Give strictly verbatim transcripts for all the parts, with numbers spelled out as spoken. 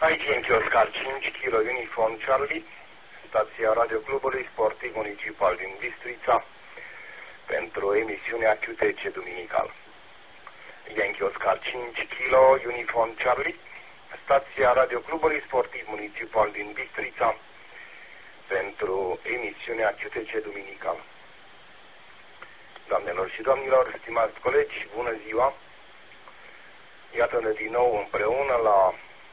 Aici în Chioscar cinci kilo Uniform Charlie, stația radioclubului sportiv municipal din Bistrița, pentru emisiunea Q T C duminical. Yankee Oscar cinci kilo Uniform Charlie, stația radioclubului sportiv municipal din Bistrița, pentru emisiunea Q T C duminical. Doamnelor și domnilor, stimați colegi, bună ziua! Iată-ne din nou împreună la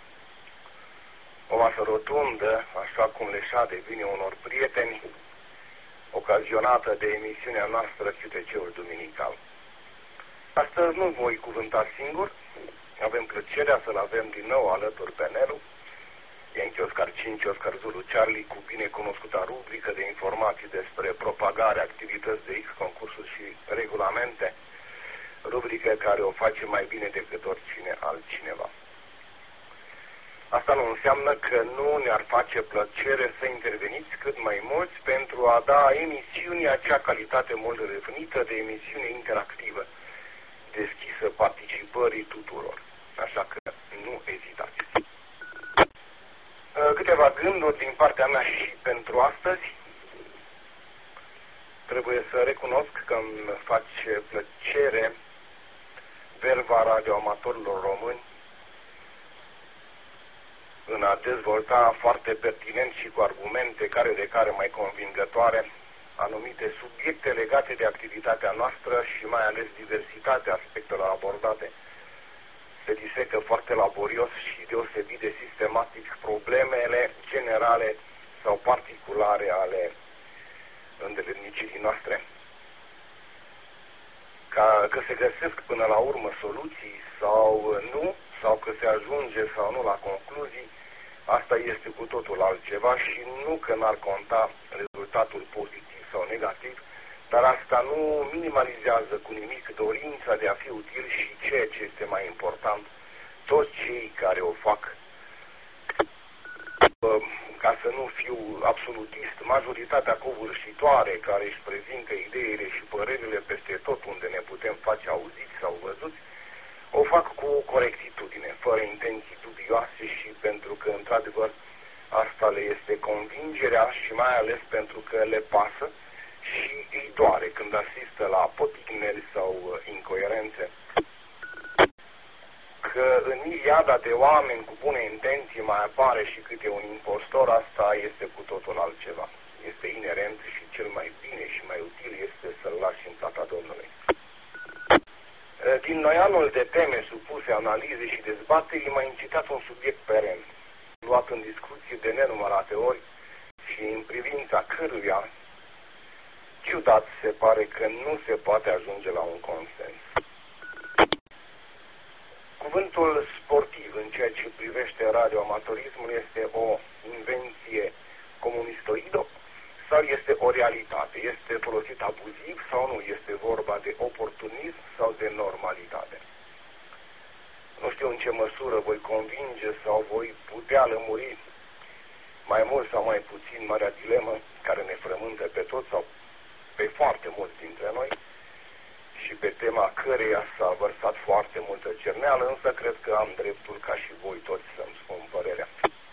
o masă rotundă, așa cum le șade bine unor prieteni, ocazionată de emisiunea noastră Q T C-ul duminical. Astăzi nu voi cuvânta singur, avem plăcerea să-l avem din nou alături pe Nelu, Yankee Oscar cinci, Oscar Zulu Charlie, cu binecunoscuta rubrică de informații despre propagare, activități de X, concursuri și regulamente, rubrică care o face mai bine decât oricine altcineva. Asta nu înseamnă că nu ne-ar face plăcere să interveniți cât mai mulți pentru a da emisiunii acea calitate mult revenită de emisiune interactivă, deschisă participării tuturor. Așa că nu ezitați. Câteva gânduri din partea mea și pentru astăzi. Trebuie să recunosc că îmi face plăcere verva radioamatorilor români în a dezvolta foarte pertinent și cu argumente care de care mai convingătoare anumite subiecte legate de activitatea noastră și mai ales diversitatea aspectelor abordate. Se disecă foarte laborios și deosebit de sistematic problemele generale sau particulare ale îndeletnicirii noastre. Ca, că se găsesc până la urmă soluții sau nu, sau că se ajunge sau nu la concluzii, asta este cu totul altceva și nu că n-ar conta rezultatul pozitiv sau negativ, dar asta nu minimalizează cu nimic dorința de a fi util și ceea ce este mai important, toți cei care o fac. Ca să nu fiu absolutist, majoritatea covârșitoare care își prezintă ideile și părerile peste tot unde ne putem face auziți sau văzuți, o fac cu corectitudine, fără intenții dubioase și pentru că, într-adevăr, asta le este convingerea și mai ales pentru că le pasă și îi doare când asistă la poticneli sau incoerențe. Că în miliarda de oameni cu bune intenții mai apare și câte un impostor, asta este cu totul altceva. Este inerent și cel mai bine și mai util este să-l lași în plata Domnului. Din noianul de teme supuse analize și dezbaterii m-a incitat un subiect peren, luat în discuție de nenumărate ori și în privința căruia, ciudat, se pare că nu se poate ajunge la un consens. Cuvântul sportiv în ceea ce privește radioamatorismul este o invenție comunistoidă sau este o realitate? Este folosit abuziv sau nu? Este vorba de oportunism sau de normalitate? Nu știu în ce măsură voi convinge sau voi putea lămuri mai mult sau mai puțin marea dilemă care ne frământă pe toți sau pe foarte mulți dintre noi și pe tema căreia s-a vărsat foarte multă cerneală, însă cred că am dreptul ca și voi toți să-mi spun părerea.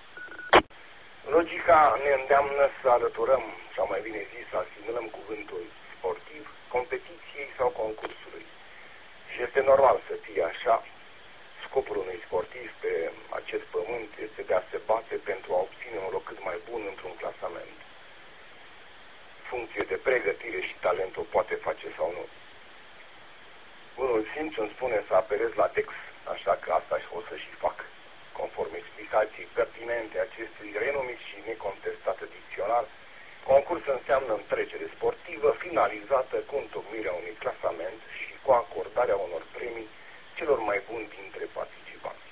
Logica ne îndeamnă să alăturăm, sau mai bine zis, să asimilăm cuvântul sportiv competiției sau concursului. Și este normal să fie așa. Scopul unui sportiv pe acest pământ este de a se bate pentru a obține un loc cât mai bun într-un clasament. Funcție de pregătire și talent o poate face sau nu. Unul simț îmi spune să apelez la text, așa că asta o să și fac. Conform explicației pertinente acestui renumit și necontestat dicționar, concurs înseamnă întrecere sportivă finalizată cu întocmirea unui clasament și cu acordarea unor premii celor mai buni dintre participanți.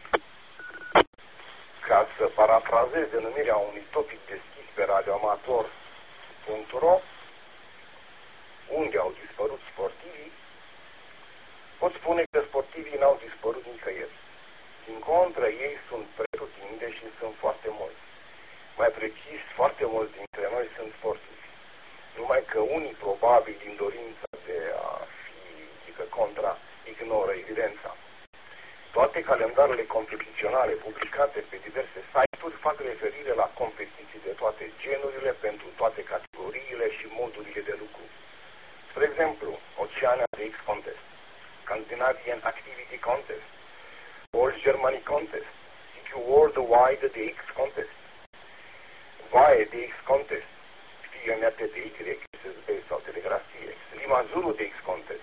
Ca să parafrazez denumirea unui topic deschis pe radioamator punct ro, unde au dispărut sportivii, pot spune că sportivii n-au dispărut nicăieri. Din contră, ei sunt pretutinde și sunt foarte mulți. Mai precis, foarte mulți dintre noi sunt sportivi. Numai că unii, probabil, din dorința de a fi, zică contra, ignoră evidența. Toate calendarele competiționale publicate pe diverse site-uri fac referire la competiții de toate genurile, pentru toate categoriile și modurile de lucru. Spre exemplu, Oceania de X Contest, Scandinavian Activity Contest, World Germany Contest, C Q Worldwide de X Contest, V A E de X Contest, F I N T de Y, S S B sau Telegrafie, Lima Zulu de X Contest,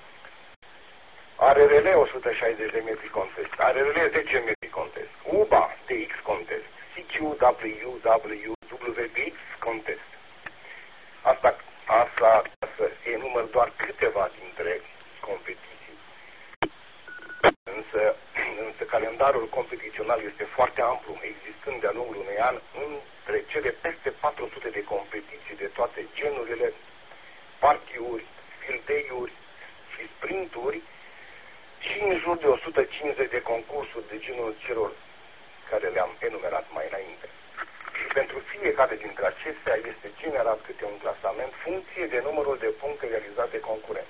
A R R L o sută șaizeci de metri contest, A R R L zece metri contest, U B A de X contest, C Q W W W de X contest. Asta, asta să enumăr doar câteva dintre competiții. Însă, însă calendarul competițional este foarte amplu, existând de-a lungul unui an între cele peste patru sute de competiții de toate genurile, party-uri, field day-uri și sprinturi, și în jur de o sută cincizeci de concursuri de genul celor care le-am enumerat mai înainte. Și pentru fiecare dintre acestea este generat câte un clasament funcție de numărul de puncte realizate de concurent.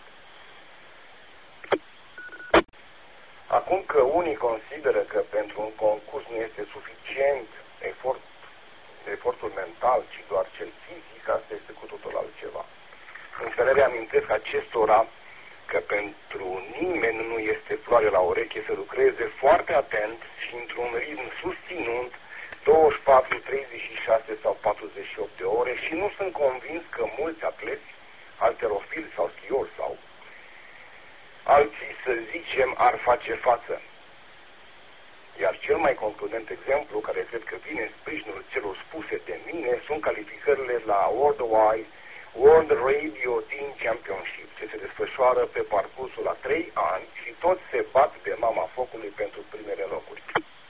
Acum că unii consideră că pentru un concurs nu este suficient efort, efortul mental, ci doar cel fizic, asta este cu totul altceva. Însă le reamintesc acestora că pentru nimeni nu este floare la ureche să lucreze foarte atent și într-un ritm susținut douăzeci și patru, treizeci și șase sau patruzeci și opt de ore și nu sunt convins că mulți atleti, halterofili sau schiori sau alții, să zicem, ar face față. Iar cel mai concludent exemplu, care cred că vine în sprijinul celor spuse de mine, sunt calificările la Worldwide World Radio Team Championship, ce se desfășoară pe parcursul a trei ani și toți se bat de mama focului pentru primele locuri.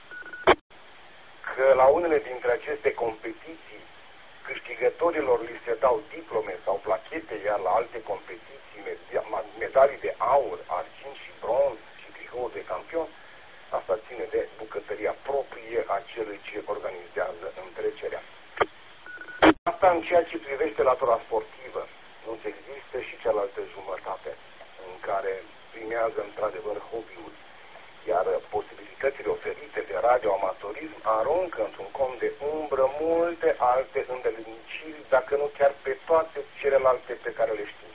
Că la unele dintre aceste competiții câștigătorilor li se dau diplome sau plachete, iar la alte competiții medalii de aur, argint și bronz și tricouri de campion, asta ține de bucătăria proprie a celui ce organizează întrecerea. Asta în ceea ce privește latura sportivă. Nu există și cealaltă jumătate, în care primează într-adevăr hobby-ul, iar posibilitățile oferite de radioamatorism aruncă într-un cont de umbră multe alte îndeletniciri, dacă nu chiar pe toate celelalte pe care le știm.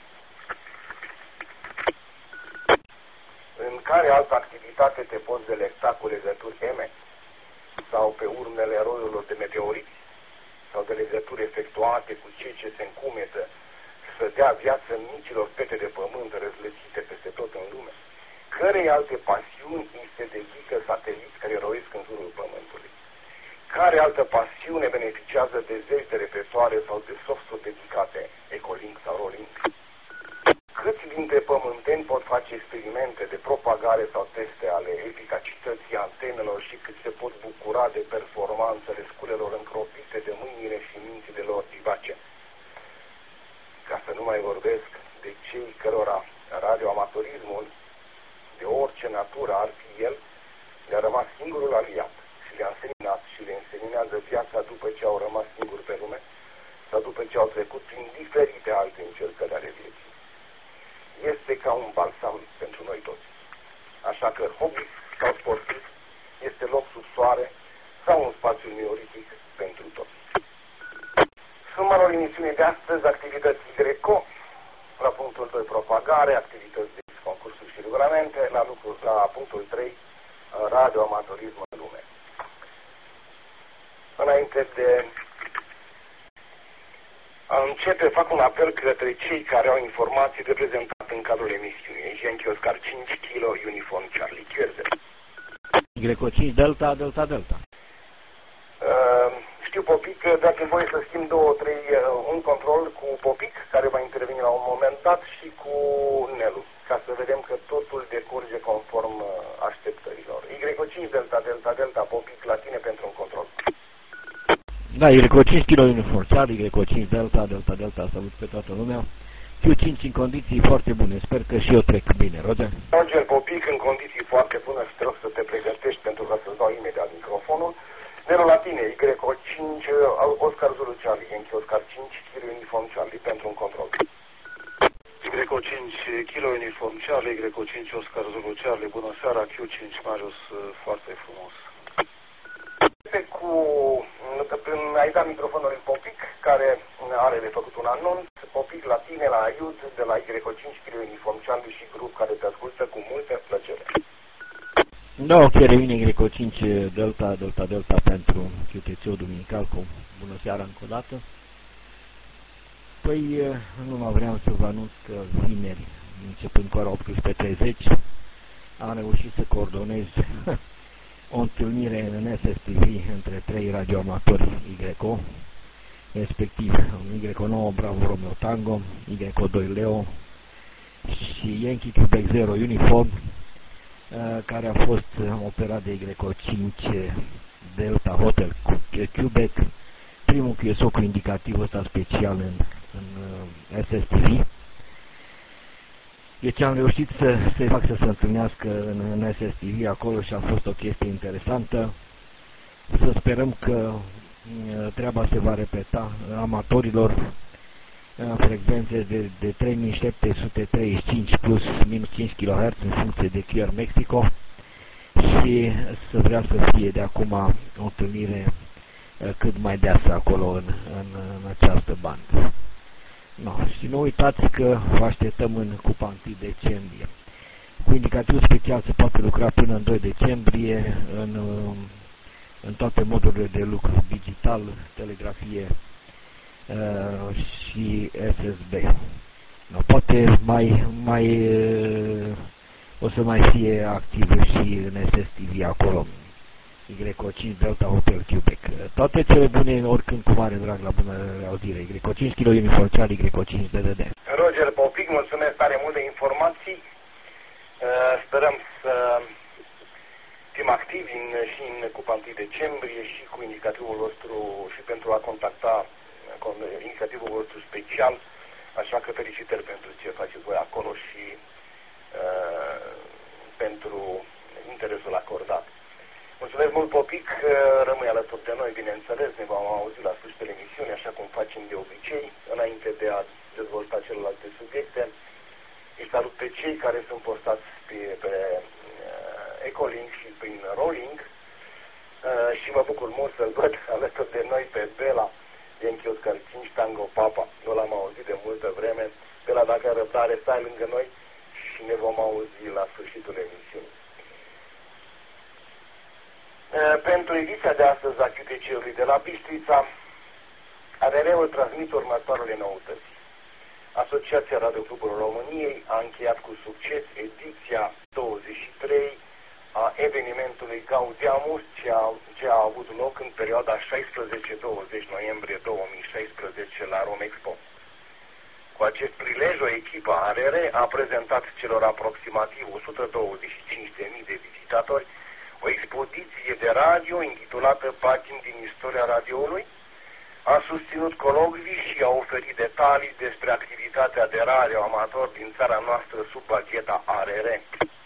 În care altă activitate te poți delecta cu legături M sau pe urmele roiurilor de meteoriți, sau de legături efectuate cu cei ce se încumetă să dea viață micilor pete de pământ răzlețite peste tot în lume? Cărei alte pasiuni îi se dedică sateliți care roiesc în jurul Pământului? Care altă pasiune beneficiază de zeci de repertoare sau de softuri dedicate, Ecolink sau Rolink? Câți dintre pământeni pot face experimente de propagare sau teste ale eficacității antenelor și cât se pot bucura de performanțele sculelor încropite de mâinile și mințile lor divace? Ca să nu mai vorbesc de cei cărora radioamatorismul, de orice natură ar fi el, le-a rămas singurul aliat și le-a înseninat și le înseninează viața după ce au rămas singuri pe lume sau după ce au trecut prin diferite alte încercări ale vieții. Este ca un balsam pentru noi toți. Așa că hobby sau sportiv este loc sub soare sau un spațiu neolitic pentru toți. Sumărul emisiunii de astăzi, activități Greco, la punctul doi propagare, activități de concursuri și regulamente, la, lucru, la punctul trei radioamatorism în lume. Înainte de a începe, fac un apel către cei care au informații de prezentat în cadrul emisiunii. Yankee Oscar cinci kilo, Uniform Charlie, Q R Z. Greco cinci, Delta, Delta, Delta. Uh, știu, Popic, dați-mi voie să schimb două, trei, uh, un control cu Popic, care va interveni la un moment dat, și cu Nelu, ca să vedem că totul decurge conform uh, așteptărilor. Y cinci, Delta, Delta, Delta, Popic, la tine pentru un control. Da, Y cinci kilo Uniform Charlie, Y cinci Delta, Delta, Delta, salut pe toată lumea. Q cinci în condiții foarte bune, sper că și eu trec bine, Roger. Roger Popic, în condiții foarte bune și te rog să te pregătești pentru ca să-ți dau imediat microfonul. Nero la tine, Y cinci, Oscar Zulu Charlie, Yankee Oscar cinci, Kilo Uniform Charlie, pentru un control. Greco cinci, Kilo Uniform Charlie, Greco cinci, Oscar Zulu Charlie, bună seara, Q cinci, Marius, foarte frumos. Cu, ai dat microfonul lui Popic, care are de făcut un anunț. Popic, la tine, la Aiud, de la Greco cinci, Kilo Uniform Charlie și grup care te ascultă cu multă plăcere. Da, ok, revine Greco cinci, Delta, Delta, Delta pentru Q T C-ul duminical, cu bună seara încă o dată. Păi, nu mai vreau să vă anunț că vineri, începând cu ora optsprezece treizeci, am reușit să coordonez o întâlnire în S S T V între trei radioamatori Y O, respectiv Y O nouă Bravo Romeo Tango, Y O doi Leo și Yankee Quebec zero Uniform, care a fost operat de Y O cinci Delta Hotel Quebec, primul Q S O cu indicativul ăsta special în, în S S T V. Deci am reușit să, să-i fac să se întâlnească în, în S S T V acolo și a fost o chestie interesantă. Să sperăm că treaba se va repeta amatorilor în frecvențe de, de trei mii șapte sute treizeci și cinci plus minus cinci kilohertz în funcție de Q R Mexico și să vrea să fie de acum o întâlnire cât mai deasă acolo în, în, în această bandă. No, și nu uitați că vă așteptăm în cupa întâi decembrie. Cu indicativ special se poate lucra până în doi decembrie în, în toate modurile de lucru, digital, telegrafie uh, și S S B. No, poate mai, mai uh, o să mai fie activ și în S S T V acolo. Y O cinci Delta Hotel Quebec. Toate cele bune, oricând cu mare drag, la bună audire. Y O cinci Kilo Uniform Charlie, Y O cinci D D D. Roger Popic, mulțumesc tare mult de informații. Sperăm să fim activi în, și în cupa întâi decembrie și cu indicativul vostru și pentru a contacta indicativul vostru special. Așa că felicitări pentru ce faceți voi acolo și uh, pentru interesul acordat. Mulțumesc mult, Popic, rămâi alături de noi, bineînțeles, ne vom auzi la sfârșitul emisiunii, așa cum facem de obicei, înainte de a dezvolta celelalte subiecte. Îi salut pe cei care sunt postați pe, pe uh, Ecolink și prin Rolling uh, și mă bucur mult să-l văd alături de noi pe Bela, Yankee Oscar cinci Tango Papa. Nu l-am auzit de multă vreme. Bela, dacă răbdare, stai lângă noi și ne vom auzi la sfârșitul emisiunii. Pentru ediția de astăzi a Q T C-ului de la Bistrița, A R R-ul transmit următoarele noutăți. Asociația Radio Clubul României a încheiat cu succes ediția douăzeci și trei a evenimentului Gaudeamus, ce a, ce a avut loc în perioada șaisprezece douăzeci noiembrie două mii șaisprezece la Romexpo. Cu acest prilej, o echipă A R R a prezentat celor aproximativ o sută douăzeci și cinci de mii de vizitatori o expoziție de radio intitulată Pagini din istoria radioului, a susținut colocvii și a oferit detalii despre activitatea de radio amator din țara noastră sub bagheta A R R.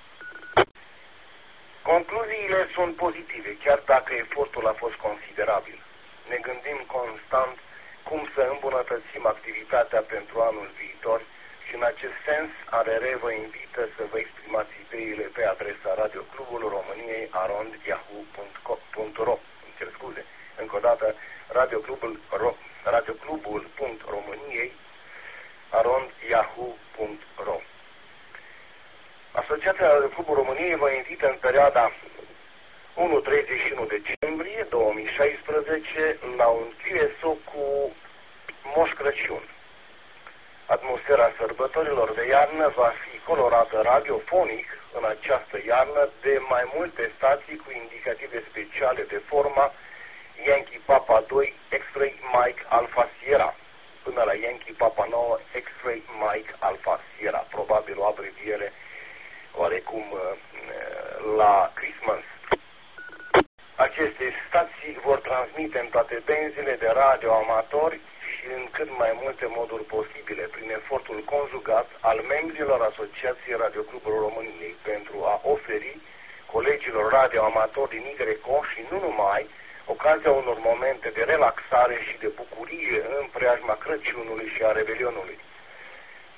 Concluziile sunt pozitive, chiar dacă efortul a fost considerabil. Ne gândim constant cum să îmbunătățim activitatea pentru anul viitor și în acest sens A R R vă invită să vă exprimați ideile pe adresa Radio Clubul României arond yahoo punct ro. Îmi cer scuze. Încă o dată, radioclubul ro, radioclubul.româniei arond yahoo punct ro. Asociația Radio Clubul României vă invită în perioada unu treizeci și unu decembrie două mii șaisprezece la un Q S O cu Moș Crăciun. Atmosfera sărbătorilor de iarnă va fi colorată radiofonic în această iarnă de mai multe stații cu indicative speciale de forma Yankee Papa doi X-Ray Mike Alpha Sierra până la Yankee Papa nouă X-Ray Mike Alpha Sierra, probabil o abreviere oarecum la Christmas. Aceste stații vor transmite în toate benzile de radio amatori și în cât mai multe moduri posibile, prin efortul conjugat al membrilor Asociației Radio Clubul României pentru a oferi colegilor radioamatori din Y R C O și nu numai ocazia unor momente de relaxare și de bucurie în preajma Crăciunului și a Revelionului.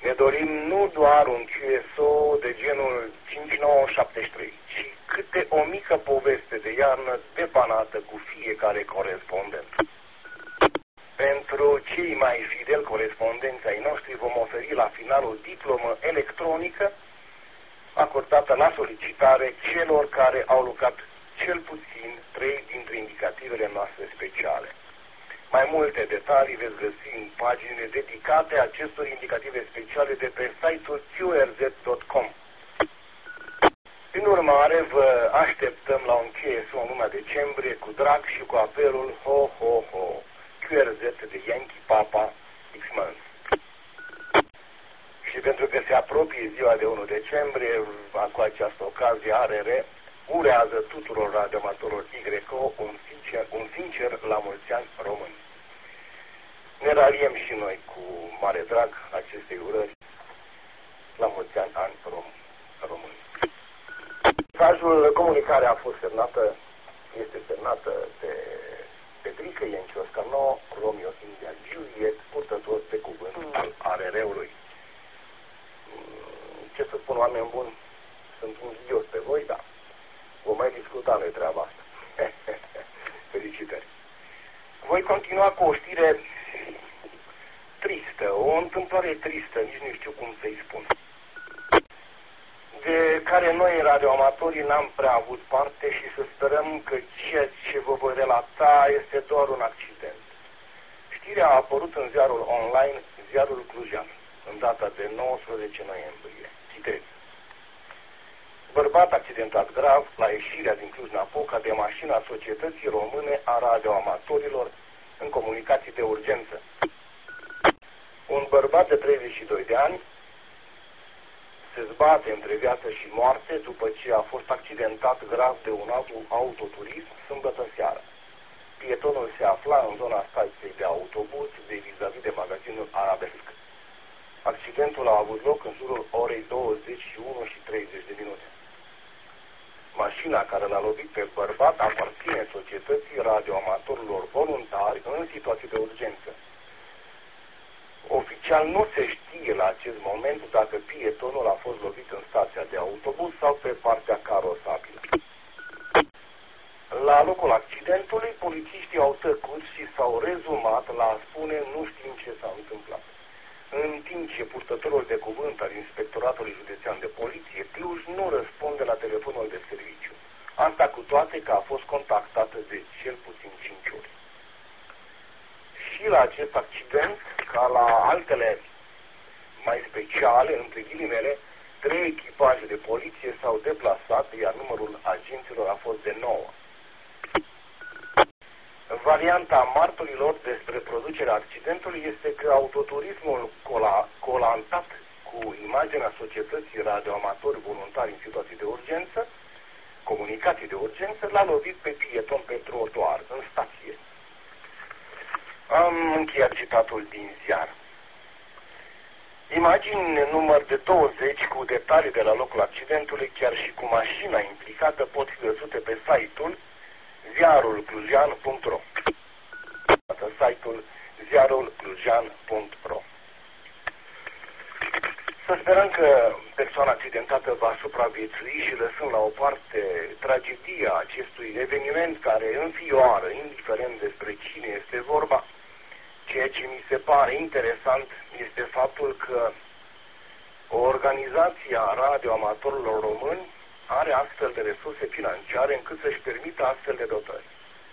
Ne dorim nu doar un Q S O de genul cinci nouă șapte trei, ci câte o mică poveste de iarnă depanată cu fiecare corespondent. Pentru cei mai fideli corespondenți ai noștri vom oferi la final o diplomă electronică acordată la solicitare celor care au lucrat cel puțin trei dintre indicativele noastre speciale. Mai multe detalii veți găsi în paginile dedicate acestor indicative speciale de pe site-ul Q R Z punct com. Prin urmare, vă așteptăm la un Q S O în luna decembrie cu drag și cu apelul Ho, Ho, Ho, Q R Z de Yankee Papa X-Month. Și pentru că se apropie ziua de unu decembrie, cu această ocazie A R R urează tuturor radioamatorilor Y C O un sincer, un sincer la mulți ani români. Ne raliem și noi cu mare drag acestei urări la mulți ani, ani rom, români. Mesajul, comunicarea a fost semnată, este semnată de Petrică Iencioscano, Romeo India Juliet, purtător de cuvânt mm. al A R R-ului. Ce să spun, oameni buni, sunt invidios pe voi, da. Vom mai discuta noi treaba asta. Felicitări. Voi continua cu o știre tristă, o întâmplare tristă, nici nu știu cum să-i spun, de care noi, radioamatorii, n-am prea avut parte și să sperăm că ceea ce vă voi relata este doar un accident. Știrea a apărut în ziarul online, ziarul Clujan, în data de nouăsprezece noiembrie. Citez. Bărbat accidentat grav la ieșirea din Cluj-Napoca de mașina Societății Române a Radioamatorilor în comunicații de urgență. Un bărbat de treizeci și doi de ani se zbate între viață și moarte după ce a fost accidentat grav de un autoturism sâmbătă seară. Pietonul se afla în zona stației de autobuz de vis-a-vis de magazinul Arabesc. Accidentul a avut loc în jurul orei douăzeci și unu și treizeci de minute. Mașina care l-a lovit pe bărbat aparține Societății Radioamatorilor Voluntari în situații de urgență. Oficial nu se știe la acest moment dacă pietonul a fost lovit în stația de autobuz sau pe partea carosabilă. La locul accidentului, polițiștii au tăcut și s-au rezumat la a spune nu știm ce s-a întâmplat. În timp ce purtătorul de cuvânt al Inspectoratului Județean de Poliție Cluj nu răspunde la telefonul de serviciu. Asta cu toate că a fost contactată de cel puțin cinci ori. Și la acest accident, ca la altele mai speciale, între ghilimele, trei echipaje de poliție s-au deplasat, iar numărul agenților a fost de nouă. Varianta martorilor despre producerea accidentului este că autoturismul cola, colantat cu imaginea Societății Radioamatori Voluntari în situații de urgență, comunicații de urgență, l-a lovit pe pieton pe trotuar, în stație. Am încheiat citatul din ziar. Imagini număr de douăzeci cu detalii de la locul accidentului, chiar și cu mașina implicată, pot fi găsute pe site-ul ziarul clujan punct ro. Site-ul ziarul clujan punct ro. Să sperăm că persoana accidentată va supraviețui și lăsând la o parte tragedia acestui eveniment care înfioară, indiferent despre cine este vorba. Ceea ce mi se pare interesant este faptul că o organizație a radioamatorilor români are astfel de resurse financiare încât să-și permită astfel de dotări.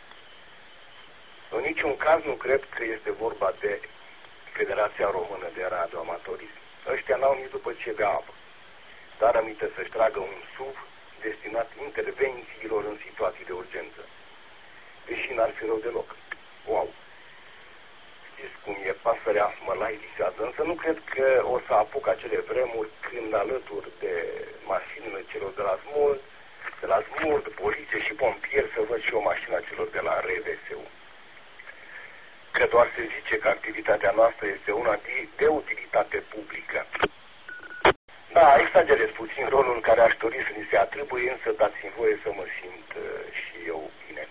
În niciun caz nu cred că este vorba de Federația Română de Radioamatorism. Ăștia n-au nici după ce bea apă, dar aminte să-și tragă un S U V destinat intervențiilor în situații de urgență. Deși n-ar fi rău deloc. Wow! Știți cum e, pasărea mă laicizează, însă nu cred că o să apuc acele vremuri când alături de mașinile celor de la Smurd, de la Smurd, poliție și pompieri, să văd și o mașină a celor de la R V S U. Că doar se zice că activitatea noastră este una de, de utilitate publică. Da, exagerez puțin rolul care aș dori să ni se atribuie, însă dați-mi voie să mă simt uh, și eu bine.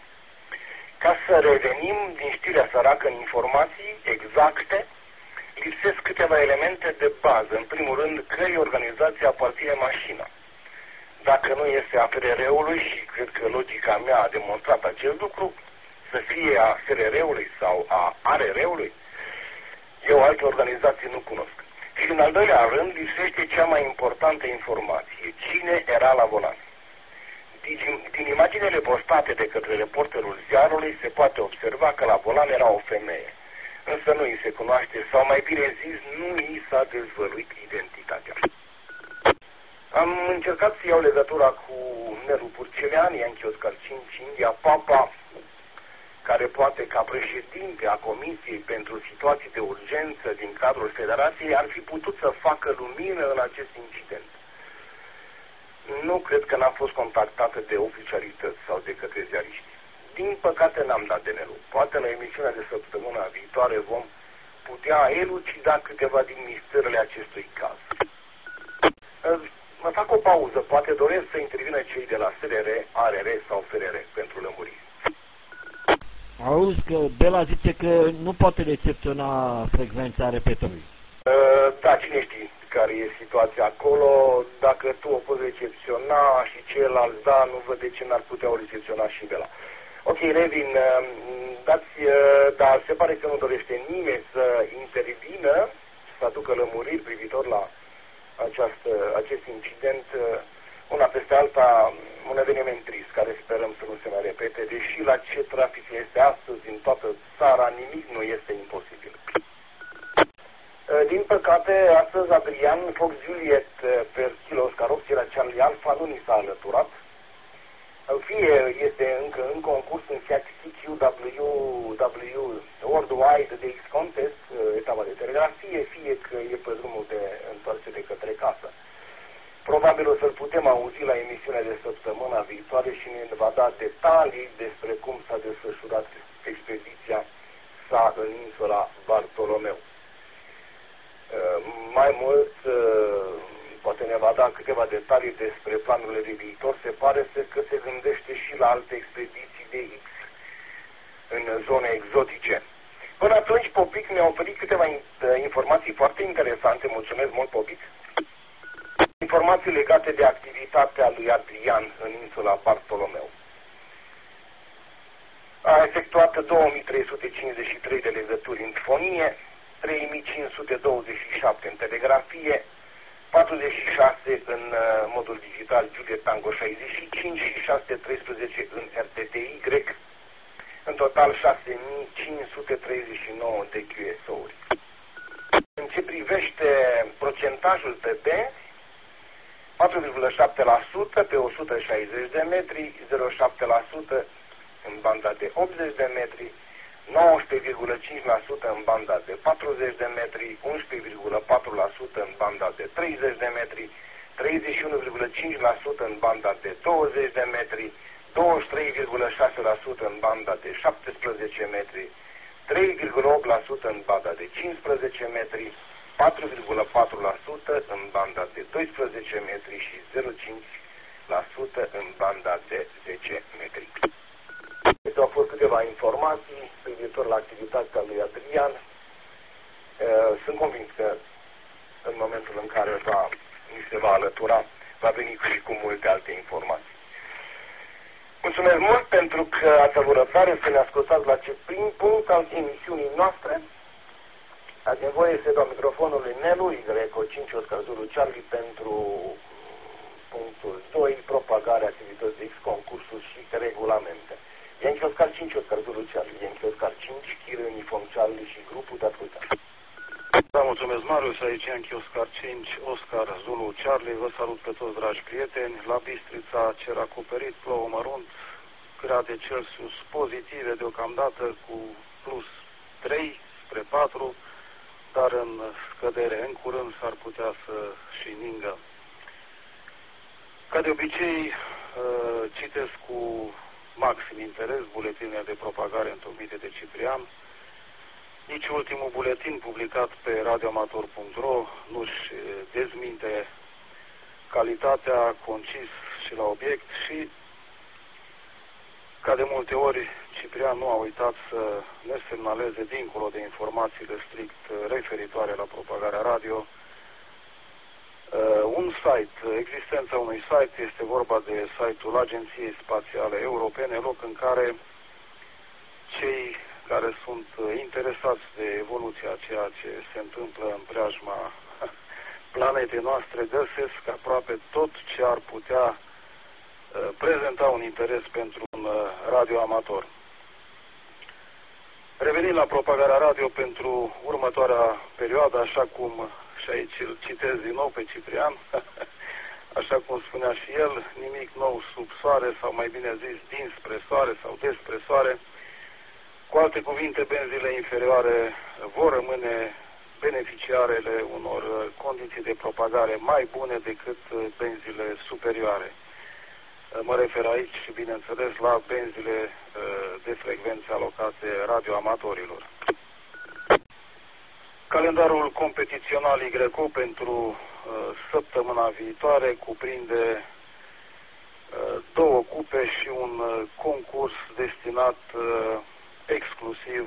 Ca să revenim din știrea săracă în informații exacte, lipsesc câte câteva elemente de bază. În primul rând, cărei organizație aparține mașina. Dacă nu este a F R R-ului, și cred că logica mea a demonstrat acest lucru, să fie a F R R-ului sau a A R R-ului, eu alte organizații nu cunosc. Și în al doilea rând, lipsește cea mai importantă informație. Cine era la volan? Din imaginele postate de către reporterul ziarului se poate observa că la volan era o femeie. Însă nu îi se cunoaște, sau mai bine zis, nu îi s-a dezvăluit identitatea. Am încercat să iau legătura cu Nelu Purcelean, Ianchi Oscar cinci, India Papa, care poate ca președinte a Comisiei pentru Situații de Urgență din cadrul Federației ar fi putut să facă lumină în acest incident. Nu cred că n-a fost contactată de oficialități sau de către ziariști. Din păcate n-am dat de Nelu. Poate la emisiunea de săptămâna viitoare vom putea elucida câteva din misterele acestui caz. Mă fac o pauză. Poate doresc să intervină cei de la S R R, A R R sau F R R pentru lămuriri. Auzi că Bela zice că nu poate recepționa frecvența repetului. Uh, da, cine știe care e situația acolo. Dacă tu o poți recepționa și ceilalți da, nu văd de ce n-ar putea o recepționa și Bela. Ok, revin, dați, dar se pare că nu dorește nimeni să intervină, să aducă lămuriri privitor la această, acest incident, una peste alta, un eveniment trist, care sperăm să nu se mai repete, deși la ce trafic este astăzi în toată țara, nimic nu este imposibil. Din păcate, astăzi Adrian Fox Juliet per Kilo Oscar opt Sierra Charlie Alpha nu ni s-a alăturat. Fie este încă în concurs în C Q W W Worldwide de X Contest, etapa de telegrafie, fie că e pe drumul de întoarcere către casă. Probabil o să-l putem auzi la emisiunea de săptămâna viitoare și ne va da detalii despre cum s-a desfășurat expediția sa în insula Bartolomeu. Mai mult, poate ne va da câteva detalii despre planurile de viitor. Se pare că se gândește și la alte expediții de X în zone exotice. Până atunci, Popic mi-a oferit câteva informații foarte interesante. Mulțumesc mult, Popic. Informații legate de activitatea lui Adrian în insula Bartolomeu. A efectuat două mii trei sute cincizeci și trei de legături în fonie, trei mii cinci sute douăzeci și șapte în telegrafie, patruzeci și șase în uh, modul digital Juliet Tango șaizeci și cinci și șase sute treisprezece în R T T Y, în total șase mii cinci sute treizeci și nouă de Q S O-uri. În ce privește procentajul P B, patru virgulă șapte la sută pe o sută șaizeci de metri, zero virgulă șapte la sută în banda de optzeci de metri, nouăsprezece virgulă cinci la sută în banda de patruzeci de metri, unsprezece virgulă patru la sută în banda de treizeci de metri, treizeci și unu virgulă cinci la sută în banda de douăzeci de metri, douăzeci și trei virgulă șase la sută în banda de șaptesprezece metri, trei virgulă opt la sută în banda de cincisprezece metri, patru virgulă patru la sută în banda de doisprezece metri și zero virgulă cinci la sută în banda de zece metri. Acestea au fost câteva informații privitor la activitatea lui Adrian. Sunt convins că în momentul în care va, ni se va alătura, va veni și cu multe alte informații. Mulțumesc mult pentru că ați avut răbdare să ne ascultați la acest prim punct al emisiunii noastre. Ați nevoie să dau microfonul lui Nelu, Y cinci Oscar Zulu Charlie, pentru punctul doi, propagarea activității X, concursuri și regulamente. Yankee Oscar cinci, Oscar Zulu Charlie, Yankee Oscar cinci, Kilo Uniform Charlie și grupul de ascultare. Da, mulțumesc, Marius, aici Yankee Oscar cinci, Oscar Zulu Charlie, vă salut pe toți, dragi prieteni. La Bistrița, cer acoperit, plouă mărunt, grade Celsius pozitive deocamdată, cu plus trei spre patru, dar în scădere. În curând s-ar putea să și ningă. Ca de obicei, citesc cu maxim interes buletinele de propagare întocmite de Ciprian. Nici ultimul buletin publicat pe radioamator punct ro nu-și dezminte calitatea, concis și la obiect, și Ca de multe ori, Ciprian nu a uitat să ne semnaleze, dincolo de informațiile strict referitoare la propagarea radio, un site, existența unui site, este vorba de site-ul Agenției Spațiale Europene, loc în care cei care sunt interesați de evoluția ceea ce se întâmplă în preajma planetei noastre găsesc aproape tot ce ar putea prezenta un interes pentru un radioamator. Revenind la propagarea radio pentru următoarea perioadă, așa cum, și aici îl citez din nou pe Ciprian, așa cum spunea și el, nimic nou sub soare, sau mai bine zis, dinspre soare sau despre soare. Cu alte cuvinte, benzile inferioare vor rămâne beneficiarele unor condiții de propagare mai bune decât benzile superioare. Mă refer aici, bineînțeles, la benzile de frecvențe alocate radioamatorilor. Calendarul competițional Y C O pentru săptămâna viitoare cuprinde două cupe și un concurs destinat exclusiv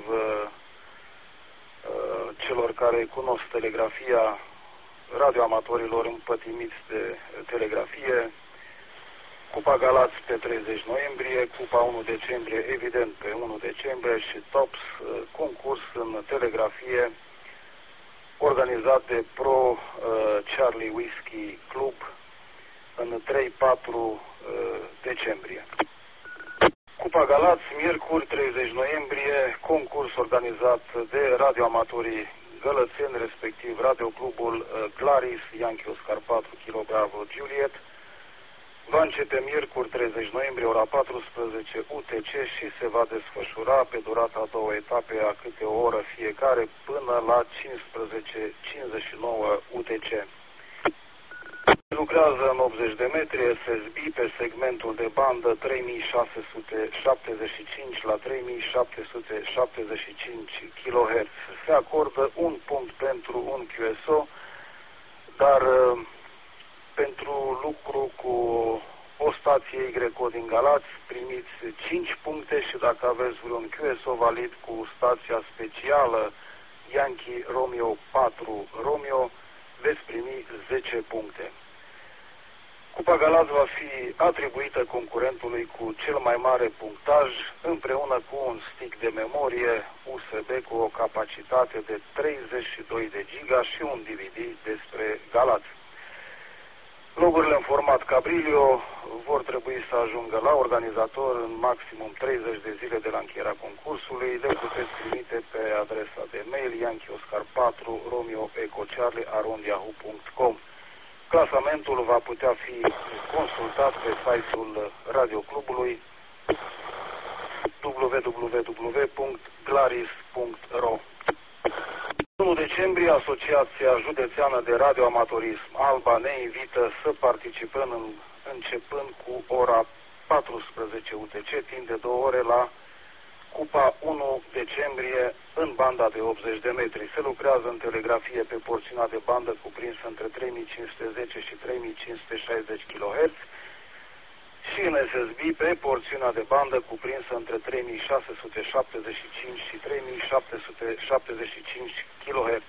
celor care cunosc telegrafia, radioamatorilor împătimiți de telegrafie. Cupa Galați pe treizeci noiembrie, Cupa unu decembrie, evident, pe unu decembrie și Tops, concurs în telegrafie organizat de Pro Charlie Whiskey Club în trei patru decembrie. Cupa Galați, miercuri, treizeci noiembrie, concurs organizat de radioamatorii gălățeni, respectiv radioclubul Glaris, Yankee Oscar patru, Kilo Bravo, Juliet. Va începe miercuri, treizeci noiembrie, ora patrusprezece U T C și se va desfășura pe durata a două etape a câte o oră fiecare până la cincisprezece cincizeci și nouă U T C. Lucrează în optzeci de metri S S B pe segmentul de bandă trei mii șase sute șaptezeci și cinci la trei mii șapte sute șaptezeci și cinci kHz. Se acordă un punct pentru un Q S O, dar pentru lucru cu o stație Y C O din Galați primiți cinci puncte și dacă aveți vreun Q S O valid cu stația specială Yankee Romeo patru Romeo, veți primi zece puncte. Cupa Galați va fi atribuită concurentului cu cel mai mare punctaj împreună cu un stick de memorie U S B cu o capacitate de treizeci și doi de giga și un D V D despre Galați. Logurile în format Cabrilio vor trebui să ajungă la organizator în maximum treizeci de zile de la încheierea concursului. Le puteți trimite pe adresa de mail Yankee Oscar patru Romeo Eco Charlie arond yahoo punct com. Clasamentul va putea fi consultat pe site-ul radioclubului w w w punct glaris punct r o. unu decembrie, Asociația Județeană de Radioamatorism Alba ne invită să participăm în, începând cu ora patrusprezece U T C, timp de două ore la Cupa unu decembrie în banda de optzeci de metri. Se lucrează în telegrafie pe porțiunea de bandă cuprinsă între trei mii cinci sute zece și trei mii cinci sute șaizeci kHz și în S S B pe porțiunea de bandă cuprinsă între trei mii șase sute șaptezeci și cinci și trei mii șapte sute șaptezeci și cinci kHz.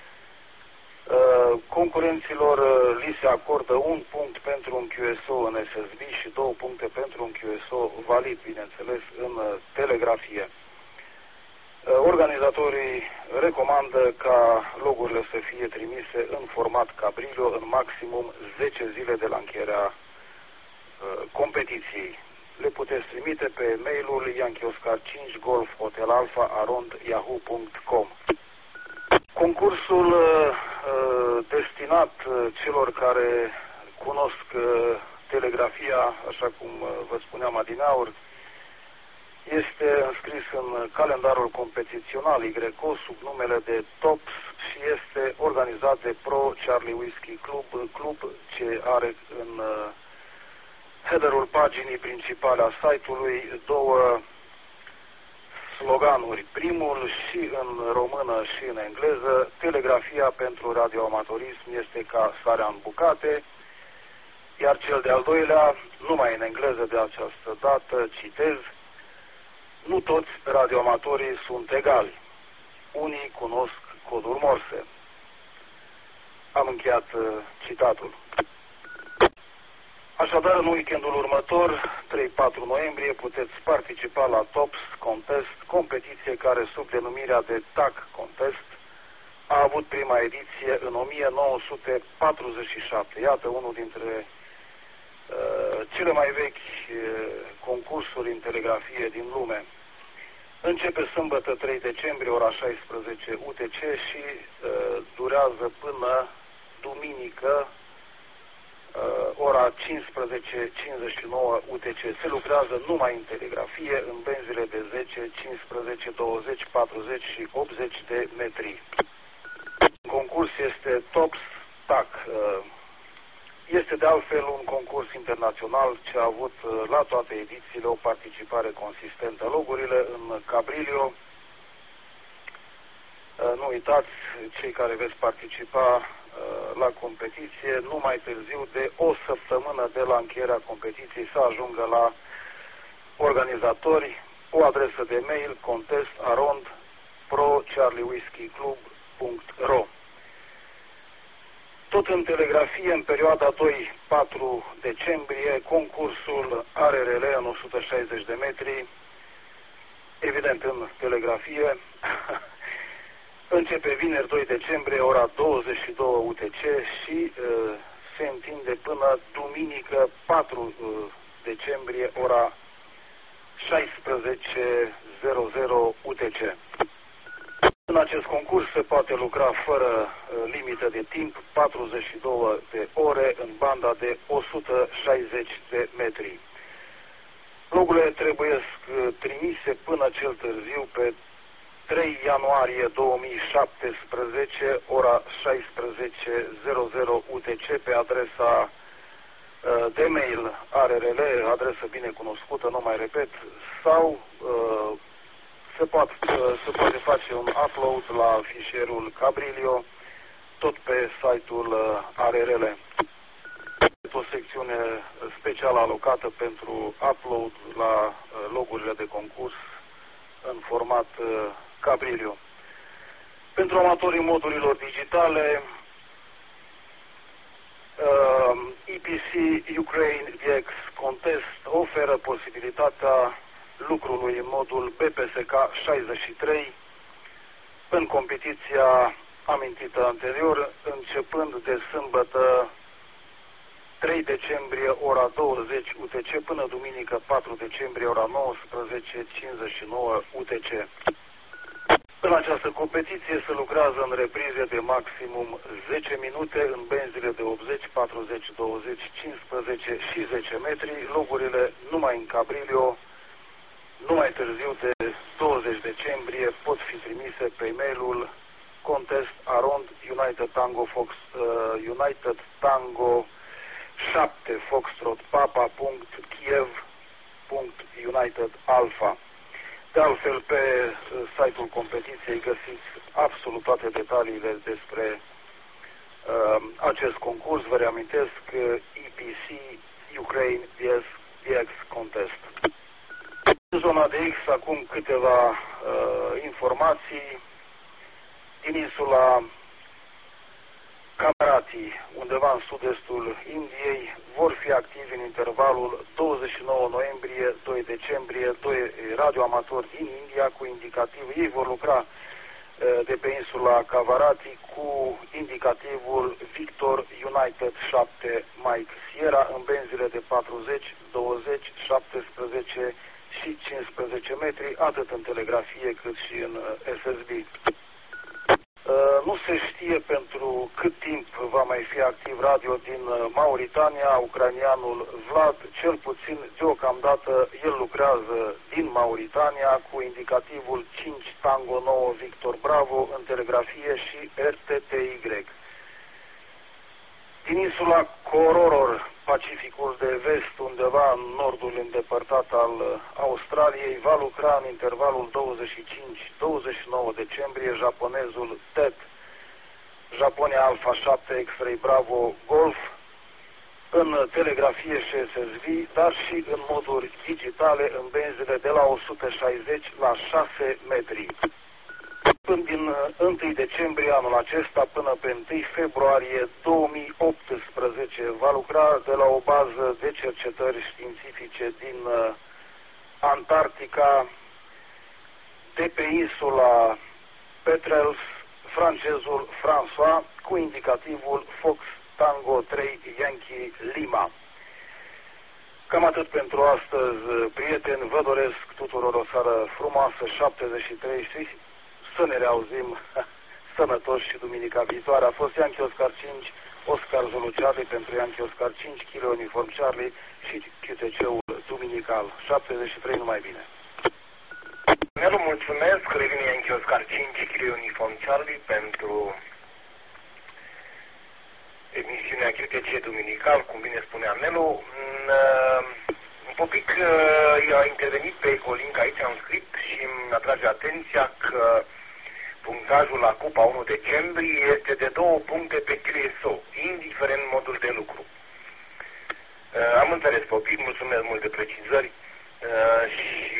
Concurenților li se acordă un punct pentru un Q S O în S S B și două puncte pentru un Q S O valid, bineînțeles, în telegrafie. Organizatorii recomandă ca logurile să fie trimise în format Cabrilio în maximum zece zile de la încheierea competiției. Le puteți trimite pe mailul Yankee Oscar cinci Golf Hotel Alpha arond yahoo punct com. Concursul uh, destinat celor care cunosc uh, telegrafia, așa cum uh, vă spuneam adineauri, este înscris în calendarul competițional Y C O sub numele de Tops și este organizat de Pro Charlie Whiskey Club, club ce are în uh, headerul paginii principale a site-ului două sloganuri. Primul și în română și în engleză: telegrafia pentru radioamatorism este ca sarea în bucate, iar cel de-al doilea, numai în engleză de această dată, citez: Nu toți radioamatorii sunt egali. Unii cunosc codul Morse. Am încheiat uh, citatul. Așadar, în weekendul următor, trei patru noiembrie, puteți participa la TOPS Contest, competiție care, sub denumirea de T A C Contest, a avut prima ediție în o mie nouă sute patruzeci și șapte. Iată unul dintre uh, cele mai vechi uh, concursuri în telegrafie din lume. Începe sâmbătă trei decembrie, ora șaisprezece U T C și uh, durează până duminică, uh, ora cincisprezece cincizeci și nouă U T C. Se lucrează numai în telegrafie, în benzile de zece, cincisprezece, douăzeci, patruzeci și optzeci de metri. Concurs este TOPS T A C. Uh, Este de altfel un concurs internațional ce a avut la toate edițiile o participare consistentă. Logurile în Cabrilio. Nu uitați, cei care veți participa la competiție, nu mai târziu de o săptămână de la încheierea competiției să ajungă la organizatori o adresă de mail contest arond pro charlie whisky club punct ro. Tot în telegrafie, în perioada doi patru decembrie, concursul R R L în o sută șaizeci de metri, evident în telegrafie, începe vineri doi decembrie, ora douăzeci și două U T C și uh, se întinde până duminică patru decembrie, ora șaisprezece U T C. În acest concurs se poate lucra fără uh, limită de timp, patruzeci și două de ore în banda de o sută șaizeci de metri. Logurile trebuie uh, trimise până cel târziu pe trei ianuarie două mii șaptesprezece, ora șaisprezece U T C, pe adresa uh, de mail R R L, adresă bine cunoscută, nu mai repet, sau uh, Se poate, se poate face un upload la fișierul Cabrilio, tot pe site-ul R R L. O secțiune specială alocată pentru upload la logurile de concurs în format Cabrilio. Pentru amatorii modurilor digitale, E P C Ukraine D X Contest oferă posibilitatea lucrului în modul B P S K șaizeci și trei în competiția amintită anterior, începând de sâmbătă trei decembrie, ora douăzeci U T C, până duminică patru decembrie, ora nouăsprezece cincizeci și nouă U T C. În această competiție se lucrează în reprize de maximum zece minute, în benzile de optzeci, patruzeci, douăzeci, cincisprezece și zece metri, logurile numai în Cabrilio. Nu mai târziu de douăzeci decembrie pot fi trimise pe e-mailul contest arond United Tango Fox uh, United Tango șapte Foxtrot Papa punct Kiev punct United Alpha. De altfel, pe uh, site-ul competiției găsiți absolut toate detaliile despre uh, acest concurs. Vă reamintesc uh, E P C Ukraine D X Contest. În zona de X, acum câteva uh, informații. Din insula Camerati, undeva în sud-estul Indiei, vor fi activi în intervalul douăzeci și nouă noiembrie doi decembrie doi radioamatori din India cu indicativ. Ei vor lucra uh, de pe insula Cavarati cu indicativul Victor United șapte Mike Sierra în benzile de patruzeci, douăzeci, șaptesprezece și cincisprezece metri, atât în telegrafie cât și în S S B. Uh, nu se știe pentru cât timp va mai fi activ radio din Mauritania. Ucranianul Vlad, cel puțin deocamdată, el lucrează din Mauritania cu indicativul cinci Tango nouă Victor Bravo în telegrafie și R T T Y. Din insula Kororor, Pacificul de Vest, undeva în nordul îndepărtat al Australiei, va lucra în intervalul douăzeci și cinci douăzeci și nouă decembrie japonezul T E T, Japonia Alpha șapte X-Ray Bravo Golf, în telegrafie și S S V, dar și în moduri digitale în benzile de la o sută șaizeci la șase metri. Până din întâi decembrie anul acesta până pe întâi februarie două mii optsprezece va lucra de la o bază de cercetări științifice din Antarctica, de pe insula Petrels, francezul François, cu indicativul Fox Tango trei Yankee Lima. Cam atât pentru astăzi, prieteni, vă doresc tuturor o seară frumoasă, șaptezeci și trei, și să ne reauzim sănătoși și duminica viitoare. A fost Yankee Oscar cinci, Oscar Zulu Charlie pentru Yankee Oscar cinci, Kilo Uniform Charlie și Q T C-ul duminical. șaptezeci și trei, numai bine. Nelu, mulțumesc, revine Yankee Oscar cinci, Kilo Uniform Charlie pentru emisiunea Q T C duminical, cum bine spunea Nelu. Un popic i-a intervenit pe Ecolink aici în script și îmi atrage atenția că punctajul la Cupa unu decembrie este de două puncte pe Q S O, indiferent modul de lucru. Am înțeles, popic, mulțumesc mult de precizări și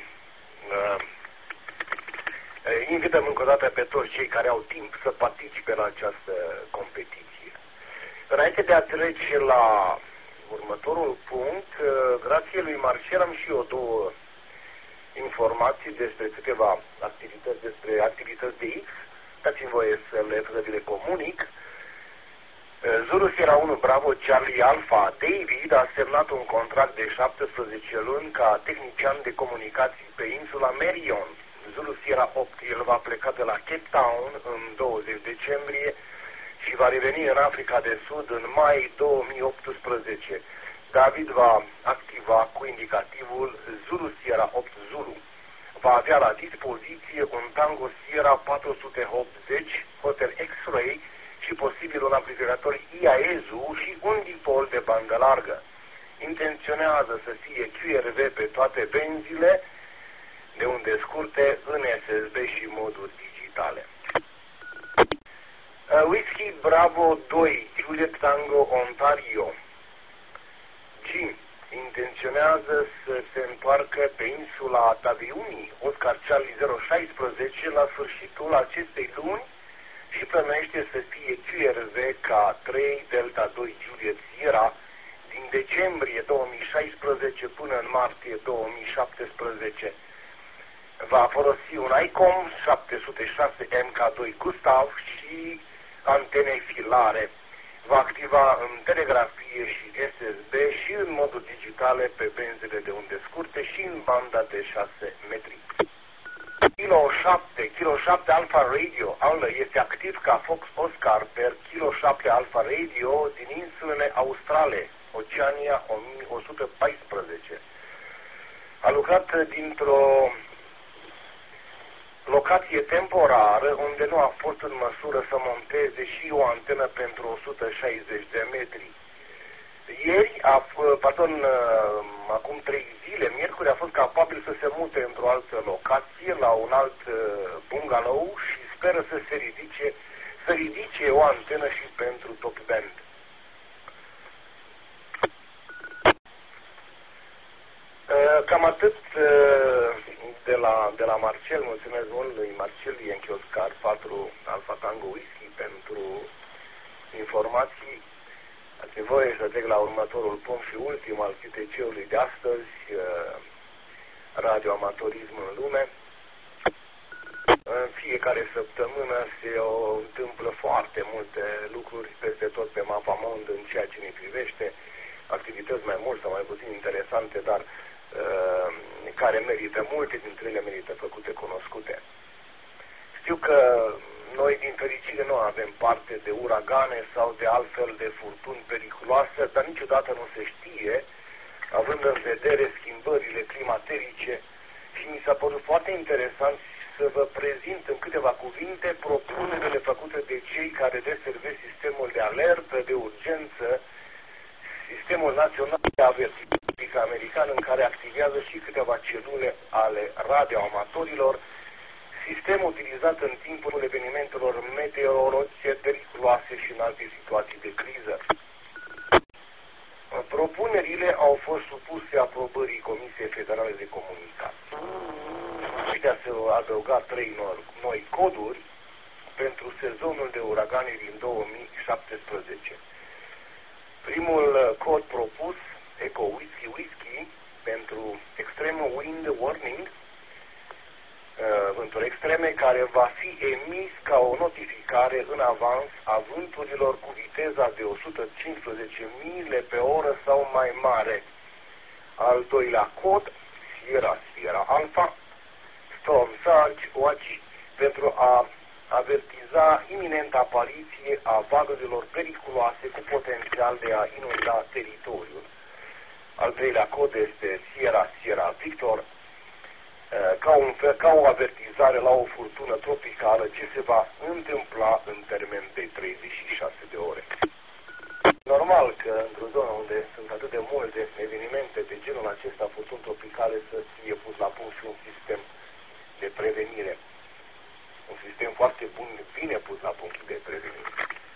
invităm încă o dată pe toți cei care au timp să participe la această competiție. Înainte de a trece la următorul punct, grație lui Marcel am și eu două informații despre câteva activități, despre activități de X. Dați-mi voie să le, să le comunic. Zulu Sierra unu Bravo Charlie Alpha David a semnat un contract de șaptesprezece luni ca tehnician de comunicații pe insula Marion. Zulu Sierra opt, el va pleca de la Cape Town în douăzeci decembrie și va reveni în Africa de Sud în mai două mii optsprezece. David va activa cu indicativul Zulu Sierra opt Zulu. Va avea la dispoziție un Tango Sierra patru sute optzeci, Hotel X-Ray și posibil un amplificator I A E Z U și un dipol de bandă largă. Intenționează să fie Q R V pe toate benzile de unde scurte în S S B și moduri digitale. Uh, Whiskey Bravo doi, Juliet Tango Ontario. Jim intenționează să se întoarcă pe insula Taviuni, Oscar Charlie zero șaisprezece, la sfârșitul acestei luni și plănuiește să fie Q R V ca trei Delta doi Juliet Sierra din decembrie două mii șaisprezece până în martie două mii șaptesprezece. Va folosi un ICOM șapte sute șase M K doi Gustav și antene filare. Va activa în telegrafie și S S B și în moduri digitale pe benzile de unde scurte și în banda de șase metri. Kilo șapte, Kilo șapte Alpha Radio, Aulă, este activ ca Fox Oscar per Kilo șapte Alpha Radio din insulele Australe, Oceania o sută paisprezece. A lucrat dintr-o locație temporară unde nu a fost în măsură să monteze și o antenă pentru o sută șaizeci de metri. Ieri, a, pardon, acum trei zile, miercuri, a fost capabil să se mute într-o altă locație, la un alt bungalow și speră să se ridice, să ridice o antenă și pentru top band. Cam atât de la, de la Marcel. Mulțumesc mult lui Marcel Yankee Oscar patru Alpha Tango Whisky pentru informații. Ați voie să trec la următorul punct și ultim al Q T C-ului de astăzi, radioamatorism în lume. În fiecare săptămână se întâmplă foarte multe lucruri peste tot pe mapamond în ceea ce ne privește, activități mai mult sau mai puțin interesante, dar care merită, multe dintre ele merită făcute cunoscute. Știu că noi, din fericire, nu avem parte de uragane sau de altfel de furtuni periculoase, dar niciodată nu se știe, având în vedere schimbările climaterice, și mi s-a părut foarte interesant să vă prezint în câteva cuvinte propunerile făcute de cei care deservesc sistemul de alertă, de urgență, Sistemul Național de Avertizare American, în care activează și câteva celule ale radioamatorilor, sistem utilizat în timpul evenimentelor meteorologice periculoase și în alte situații de criză. Propunerile au fost supuse aprobării Comisiei Federale de Comunicații. Aceștia se adăuga trei noi coduri pentru sezonul de uragane din două mii șaptesprezece. Primul cod propus, Eco Whiskey Whiskey, pentru Extreme Wind Warning, vânturi extreme, care va fi emis ca o notificare în avans a vânturilor cu viteza de o sută cincisprezece mile pe oră sau mai mare. Al doilea cod, Sierra Sierra Alpha, Storm Surge Watch, pentru a avertiza iminenta apariție a vagurilor periculoase cu potențial de a inunda teritoriul. Al treilea cod este Sierra Sierra Victor, ca, un, ca o avertizare la o furtună tropicală ce se va întâmpla în termen de treizeci și șase de ore. Normal că într-o zonă unde sunt atât de multe evenimente de genul acesta, furtuni tropicale, să fie pus la punct și un sistem de prevenire. Un sistem foarte bun, bine pus la punct de prevenire.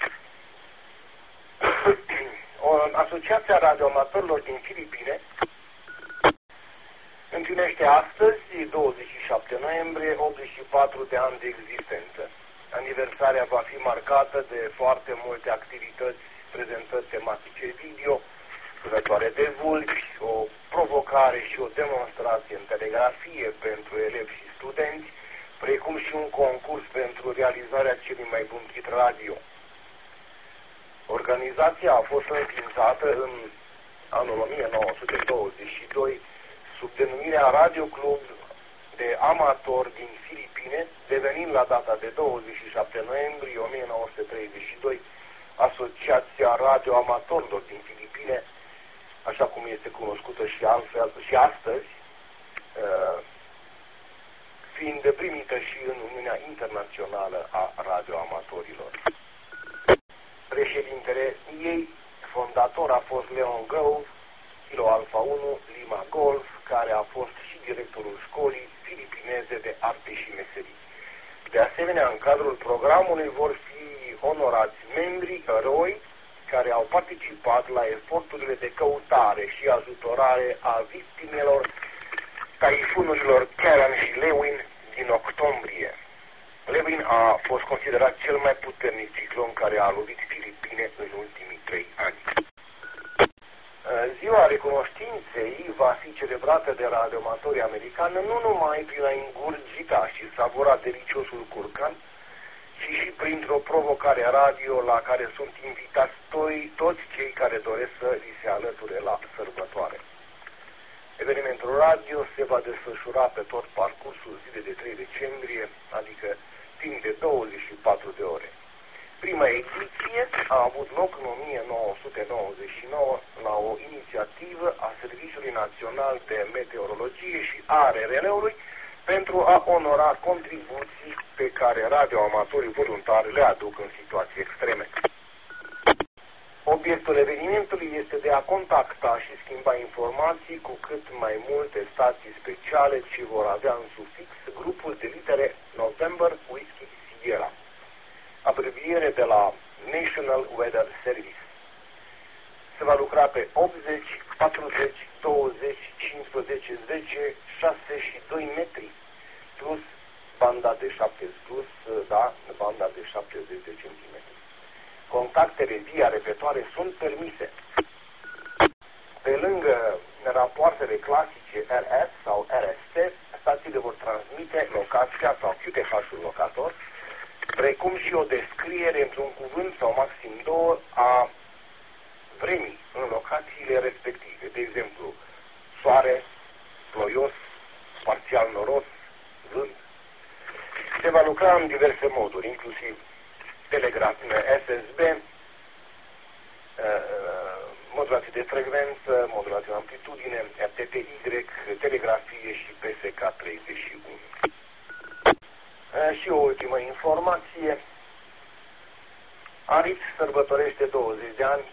O, Asociația Radioamatorilor din Filipine împlinește astăzi, douăzeci și șapte noiembrie, optzeci și patru de ani de existență. Aniversarea va fi marcată de foarte multe activități, prezentări tematice video, vânătoare de vulpi, o provocare și o demonstrație în telegrafie pentru elevi și studenți, precum și un concurs pentru realizarea celui mai bun kit radio. Organizația a fost înființată în anul o mie nouă sute douăzeci și doi sub denumirea Radio Club de Amatori din Filipine, devenind la data de douăzeci și șapte noiembrie o mie nouă sute treizeci și doi Asociația Radio Amatorilor din Filipine, așa cum este cunoscută și altfel și astăzi, fiind primită și în Uniunea Internațională a Radioamatorilor. Președintele ei, fondator, a fost Leon Gove, Kilo Alpha unu, Lima Golf, care a fost și directorul școlii filipineze de arte și meserii. De asemenea, în cadrul programului vor fi onorați membrii eroi care au participat la eforturile de căutare și ajutorare a victimelor taifunurilor Karen și Lewin din octombrie. Lewin a fost considerat cel mai puternic ciclon care a lovit Filipine în ultimii trei ani. Ziua recunoștinței va fi celebrată de radioamatorii americani nu numai prin a îngurgita și savura deliciosul curcan, ci și printr-o provocare radio la care sunt invitați toi, toți cei care doresc să li se alăture la sărbătoare. Evenimentul radio se va desfășura pe tot parcursul zilei de trei decembrie, adică timp de douăzeci și patru de ore. Prima ediție a avut loc în o mie nouă sute nouăzeci și nouă la o inițiativă a Serviciului Național de Meteorologie și a R R L-ului pentru a onora contribuții pe care radioamatorii voluntari le aduc în situații extreme. Obiectul evenimentului este de a contacta și schimba informații cu cât mai multe stații speciale ce vor avea în sufix grupul de litere November Whiskey Sierra, abreviere de la National Weather Service. Se va lucra pe optzeci, patruzeci, douăzeci, cincisprezece, zece, șase și doi metri, plus banda de șaptezeci, plus, da, banda de șaptezeci de centimetri. Contactele via repetoare sunt permise. Pe lângă rapoartele clasice R S sau R S T, stațiile vor transmite locația sau Q T H-ul locator, precum și o descriere într-un cuvânt sau maxim două a vremii în locațiile respective. De exemplu, soare, ploios, parțial noros, vânt. Se va lucra în diverse moduri, inclusiv telegraf, S S B, modulație de frecvență, modulație de amplitudine, R T T Y, telegrafie și P S K treizeci și unu. Și o ultimă informație. Arici sărbătorește douăzeci de ani.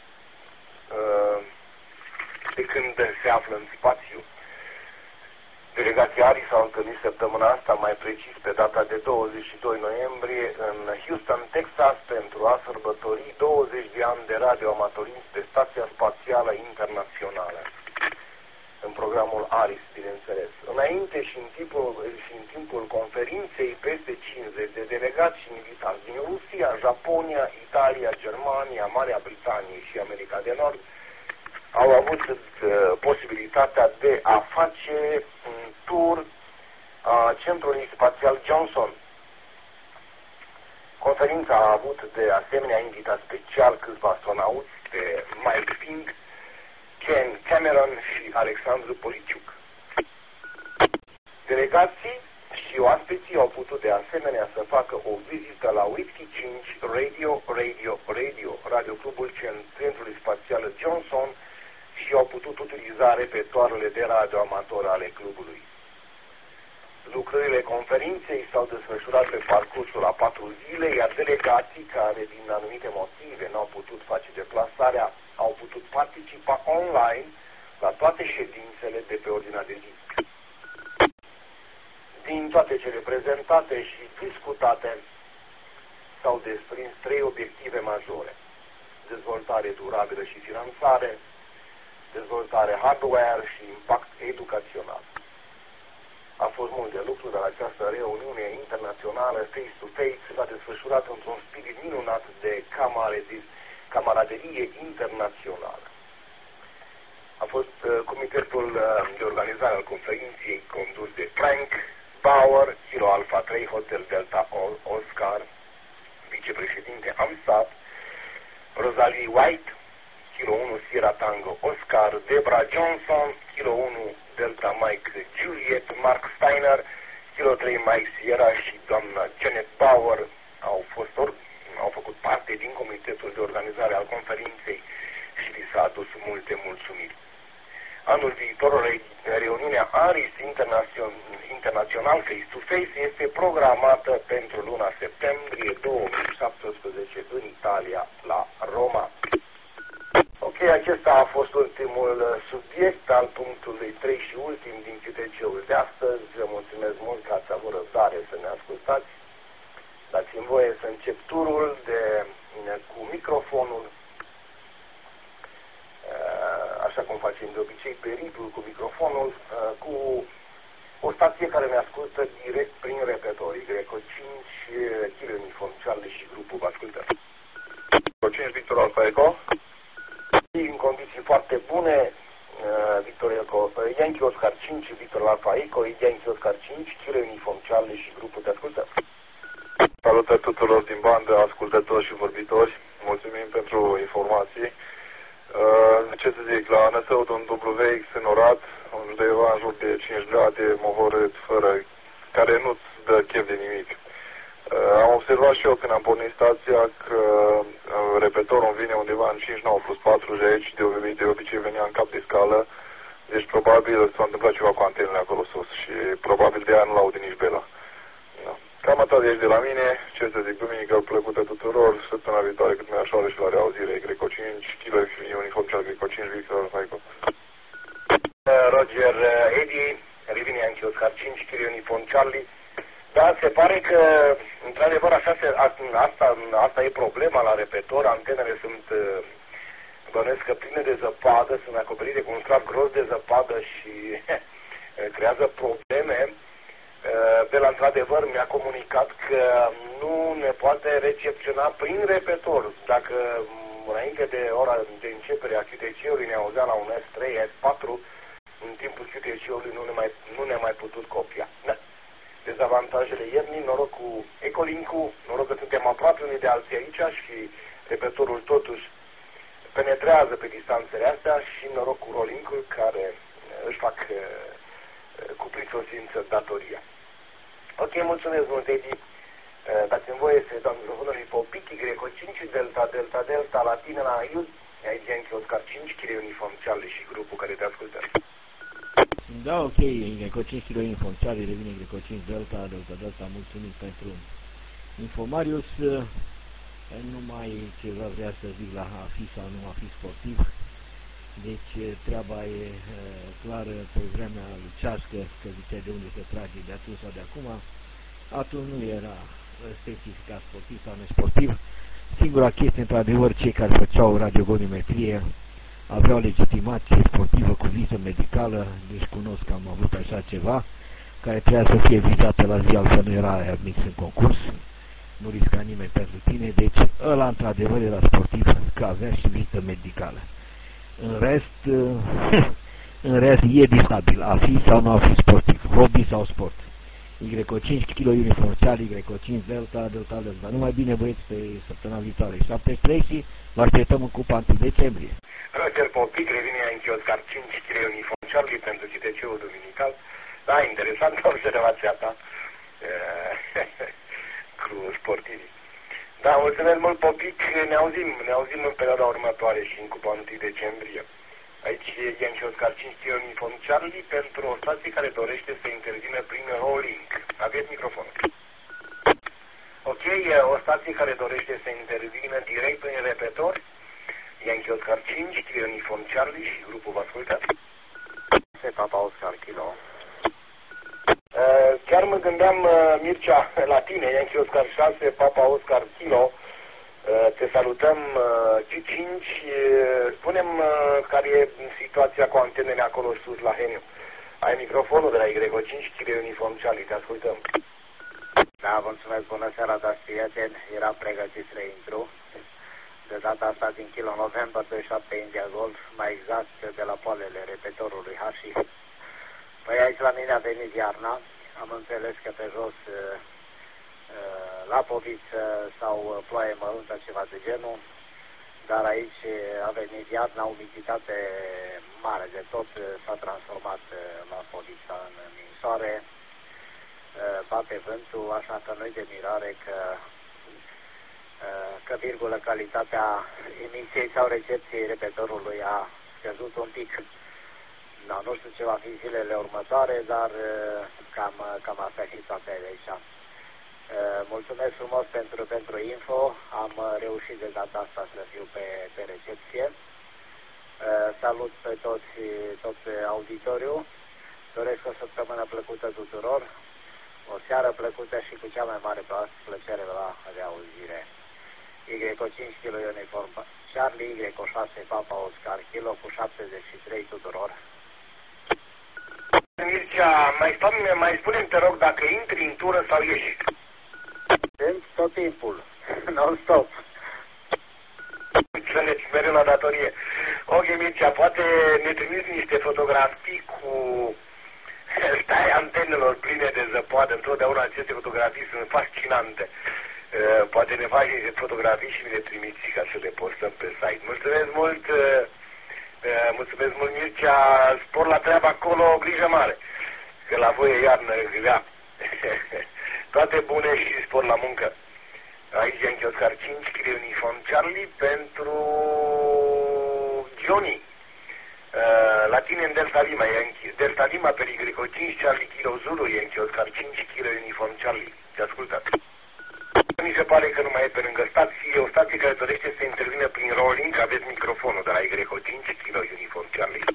De când se află în spațiu. Delegația ARI s-a întâlnit săptămâna asta, mai precis pe data de douăzeci și doi noiembrie, în Houston, Texas, pentru a sărbători douăzeci de ani de radioamatorism pe Stația Spațială Internațională, în programul ARIS, bineînțeles. Înainte și în timpul, și în timpul conferinței, peste cincizeci de delegați și invitați din Rusia, Japonia, Italia, Germania, Marea Britanie și America de Nord au avut uh, posibilitatea de a face un tur a Centrului Spațial Johnson. Conferința a avut de asemenea invitat special câțiva astronauți pe Mike Pink, Ken Cameron și Alexandru Policiuc. Delegații și oaspeții au putut de asemenea să facă o vizită la Whiskey cinci Radio, Radio, Radio, radioclubul Centrului Spațial Johnson, și au putut utiliza repertoarele de radioamator ale clubului. Lucrările conferinței s-au desfășurat pe parcursul a patru zile, iar delegații care din anumite motive n-au putut face deplasarea au putut participa online la toate ședințele de pe ordinea de zi. Din toate cele prezentate și discutate s-au desprins trei obiective majore: dezvoltare durabilă și finanțare, dezvoltare hardware și impact educațional. A fost mult de lucru, dar această reuniune internațională face-to-face s-a desfășurat într-un spirit minunat de camaraderie internațională. A fost uh, comitetul uh, de organizare al conferinței condus de Frank Bauer, Kilo Alpha trei Hotel Delta Oscar, vicepreședinte AMSAT, Rosalie White, Kilo unu Sierra Tango Oscar, Debra Johnson, Kilo unu Delta Mike Juliet, Mark Steiner, Kilo trei Mike Sierra și doamna Janet Bauer au, fost or, au făcut parte din comitetul de organizare al conferinței și li s-a adus multe mulțumiri. Anul viitor, reuniunea ARIS Internațional Face-to-Face este programată pentru luna septembrie două mii șaptesprezece în Italia, la Roma. Ok, acesta a fost ultimul subiect al punctului trei și ultim din C T C-ul de astăzi. Vă mulțumesc mult că ați avut răbdare să ne ascultați. Dați-mi voie să încep turul de, cu microfonul, așa cum facem de obicei, periplul cu microfonul, cu o stație care ne ascultă direct prin repetorii. Greco cinci, Kilo Uniform Charlie și grupul vă ascultă. Greco cinci, Victor Alpha Echo. În condiții foarte bune, Victor Echo, Yankee Oscar cinci, Victor Alpha Echo, Yankee Oscar cinci, Kilo Uniform Charlie și grupul te ascultă. Salutări tuturor din bandă, ascultători și vorbitori. Mulțumim pentru informații. Uh, ce să zic, la N S U un W X înorat, undeva în jur de cinci grade, mohorât, fără, care nu-ți dă chef de nimic. Uh, am observat și eu când am pornit stația că uh, repetorul îmi vine undeva în cincizeci și nouă plus patruzeci, de, obi de obicei venea în cap de scală, deci probabil s-a întâmplat ceva cu antenele acolo sus și probabil de aia nu l-aude nici Bela. Da. Cam atât de aici de la mine, ce să zic, duminică plăcută tuturor, săptămâna viitoare cât mai așa și la reauzire, Greco cinci, Kilo Uniform Charlie, Greco cinci, Victor Alpha. Roger Eddie, revine Yankee Oscar cinci, Kilo Uniform Charlie. Da, se pare că, într-adevăr, așa se, asta, asta e problema la repetor, antenele sunt, bănuiesc că pline de zăpadă, sunt acoperite cu un strap gros de zăpadă și creează probleme. Bela, într-adevăr, mi-a comunicat că nu ne poate recepționa prin repetor. Dacă înainte de ora de începere a Q T C-ului ne auzea la un S trei, S patru, în timpul Q T C-ului nu ne mai, nu ne mai putut copia. Da. Dezavantajele iernii, noroc cu Ecolink-ul, noroc că suntem aproape unii de alții aici și repetorul totuși penetrează pe distanțele astea și noroc cu Rolink-ul care își fac cu prisosință datoria. Ok, mulțumesc mult, Edi. Dați-mi voie să dau microfonul lui Popichi, Greco cinci, Delta, Delta, Delta, Latina, la Iud, aici Yankee Oscar cinci, Kilo Uniform Charlie și grupul care te ascultă. Da, ok, Greco cinci, Kilo Uniform Charlie, revine Greco cinci, Delta, Delta, Delta, mulțumit pentru informarius. Nu mai ceva vrea să zic la a fi sau nu a fi sportiv. Deci treaba e clară pe vremea lucească, că zicea de unde se trage, de atunci sau de acum. Atunci nu era specificat sportiv sau nesportiv. Singura chestie, într-adevăr, cei care făceau radiogoniometrie aveau legitimație sportivă cu viză medicală, deci cunosc că am avut așa ceva, care trebuia să fie vizată la zi, altfel nu era admis în concurs, nu risca nimeni pentru tine, deci ăla într-adevăr era sportiv, că avea și viză medicală. În rest, în rest e discutabil a fi sau nu a fi sportiv, hobby sau sport. Y O cinci kilo uniform Charlie, Y O cinci Delta, Delta Delta. Numai bine, băieți, pe săptămâna viitoare. șaptezeci și trei și vă așteptăm în cupa întâi decembrie. Roger Popic revine în Oscar cinci kilo uniform Charlie pentru C T C-ul duminical. Da, interesant observația ta cu sportivii. Da, mulțumesc mult, Popic. Ne auzim, ne auzim în perioada următoare și în cupa întâi decembrie. Aici e Yankee Oscar cinci kilo uniform Charlie pentru o stație care dorește să intervină prin rolling. Aveți microfonul. Ok, o stație care dorește să intervină direct prin repetor. Yankee Oscar cinci kilo uniform Charlie și grupul vă ascultă. Papa Oscar Kilo. Chiar mă gândeam, Mircea, la tine, Yankee Oscar șase, Papa Oscar Kilo. Te salutăm, G cinci, spunem care e situația cu antenele acolo sus la Heniu. Ai microfonul de la Y O cinci kilo uniform Charlie, te ascultăm. Da, mulțumesc, bună seara, dați prieteni, eram pregătit să intru. De data asta din Kilo November douăzeci și șapte India Golf, mai exact de la poalele repetorului Hashi. Păi aici la mine a venit iarna, am înțeles că pe jos la Poviță sau ploaie măruntă, ceva de genul, dar aici a venit iarna, umiditate mare de tot, s-a transformat la Povița în ninsoare, bate vântul, așa că nu-i de mirare că, că virgulă, calitatea emisiei sau recepției repetorului a scăzut un pic. No, nu știu ce va fi zilele următoare, dar cam, cam asta și toate de aici. Mulțumesc frumos pentru, pentru info, am reușit de data asta să fiu pe, pe recepție. Salut pe toți, toți auditoriu, doresc o săptămână plăcută tuturor, o seară plăcută și cu cea mai mare plăcere la reauzire. Y O cinci kilo uniform Charlie, Y O șase Papa Oscar Kilo cu șaptezeci și trei tuturor. Mircea, mai, mai spune-mi, te rog, dacă intri în tură sau ieși? Tot timpul, non-stop. Înțelegi, mereu la datorie. Ok, Mircea, poate ne trimiți niște fotografii cu stai antenelor pline de zăpadă. Întotdeauna aceste fotografii sunt fascinante. Uh, poate ne faci niște fotografii și ne le trimiți ca să le postăm pe site. Mulțumesc mult, uh, uh, mulțumesc mult, Mircea, spor la treabă acolo, grijă mare, că la voi e iarnă grea. Toate bune și spor la muncă. Aici Yankee Oscar cinci kilo uniform Charlie pentru Johnny. Uh, la tine în Delta Lima, Yankee. Delta Lima pe Y O cinci Charlie Kilo Zulu, Yankee Oscar cinci kilo uniform Charlie. Te ascultă. Mi se pare că nu mai e pe lângă stație, o stație care dorește să intervină prin rolling, aveți microfonul de la Y O cinci kilo uniform Charlie.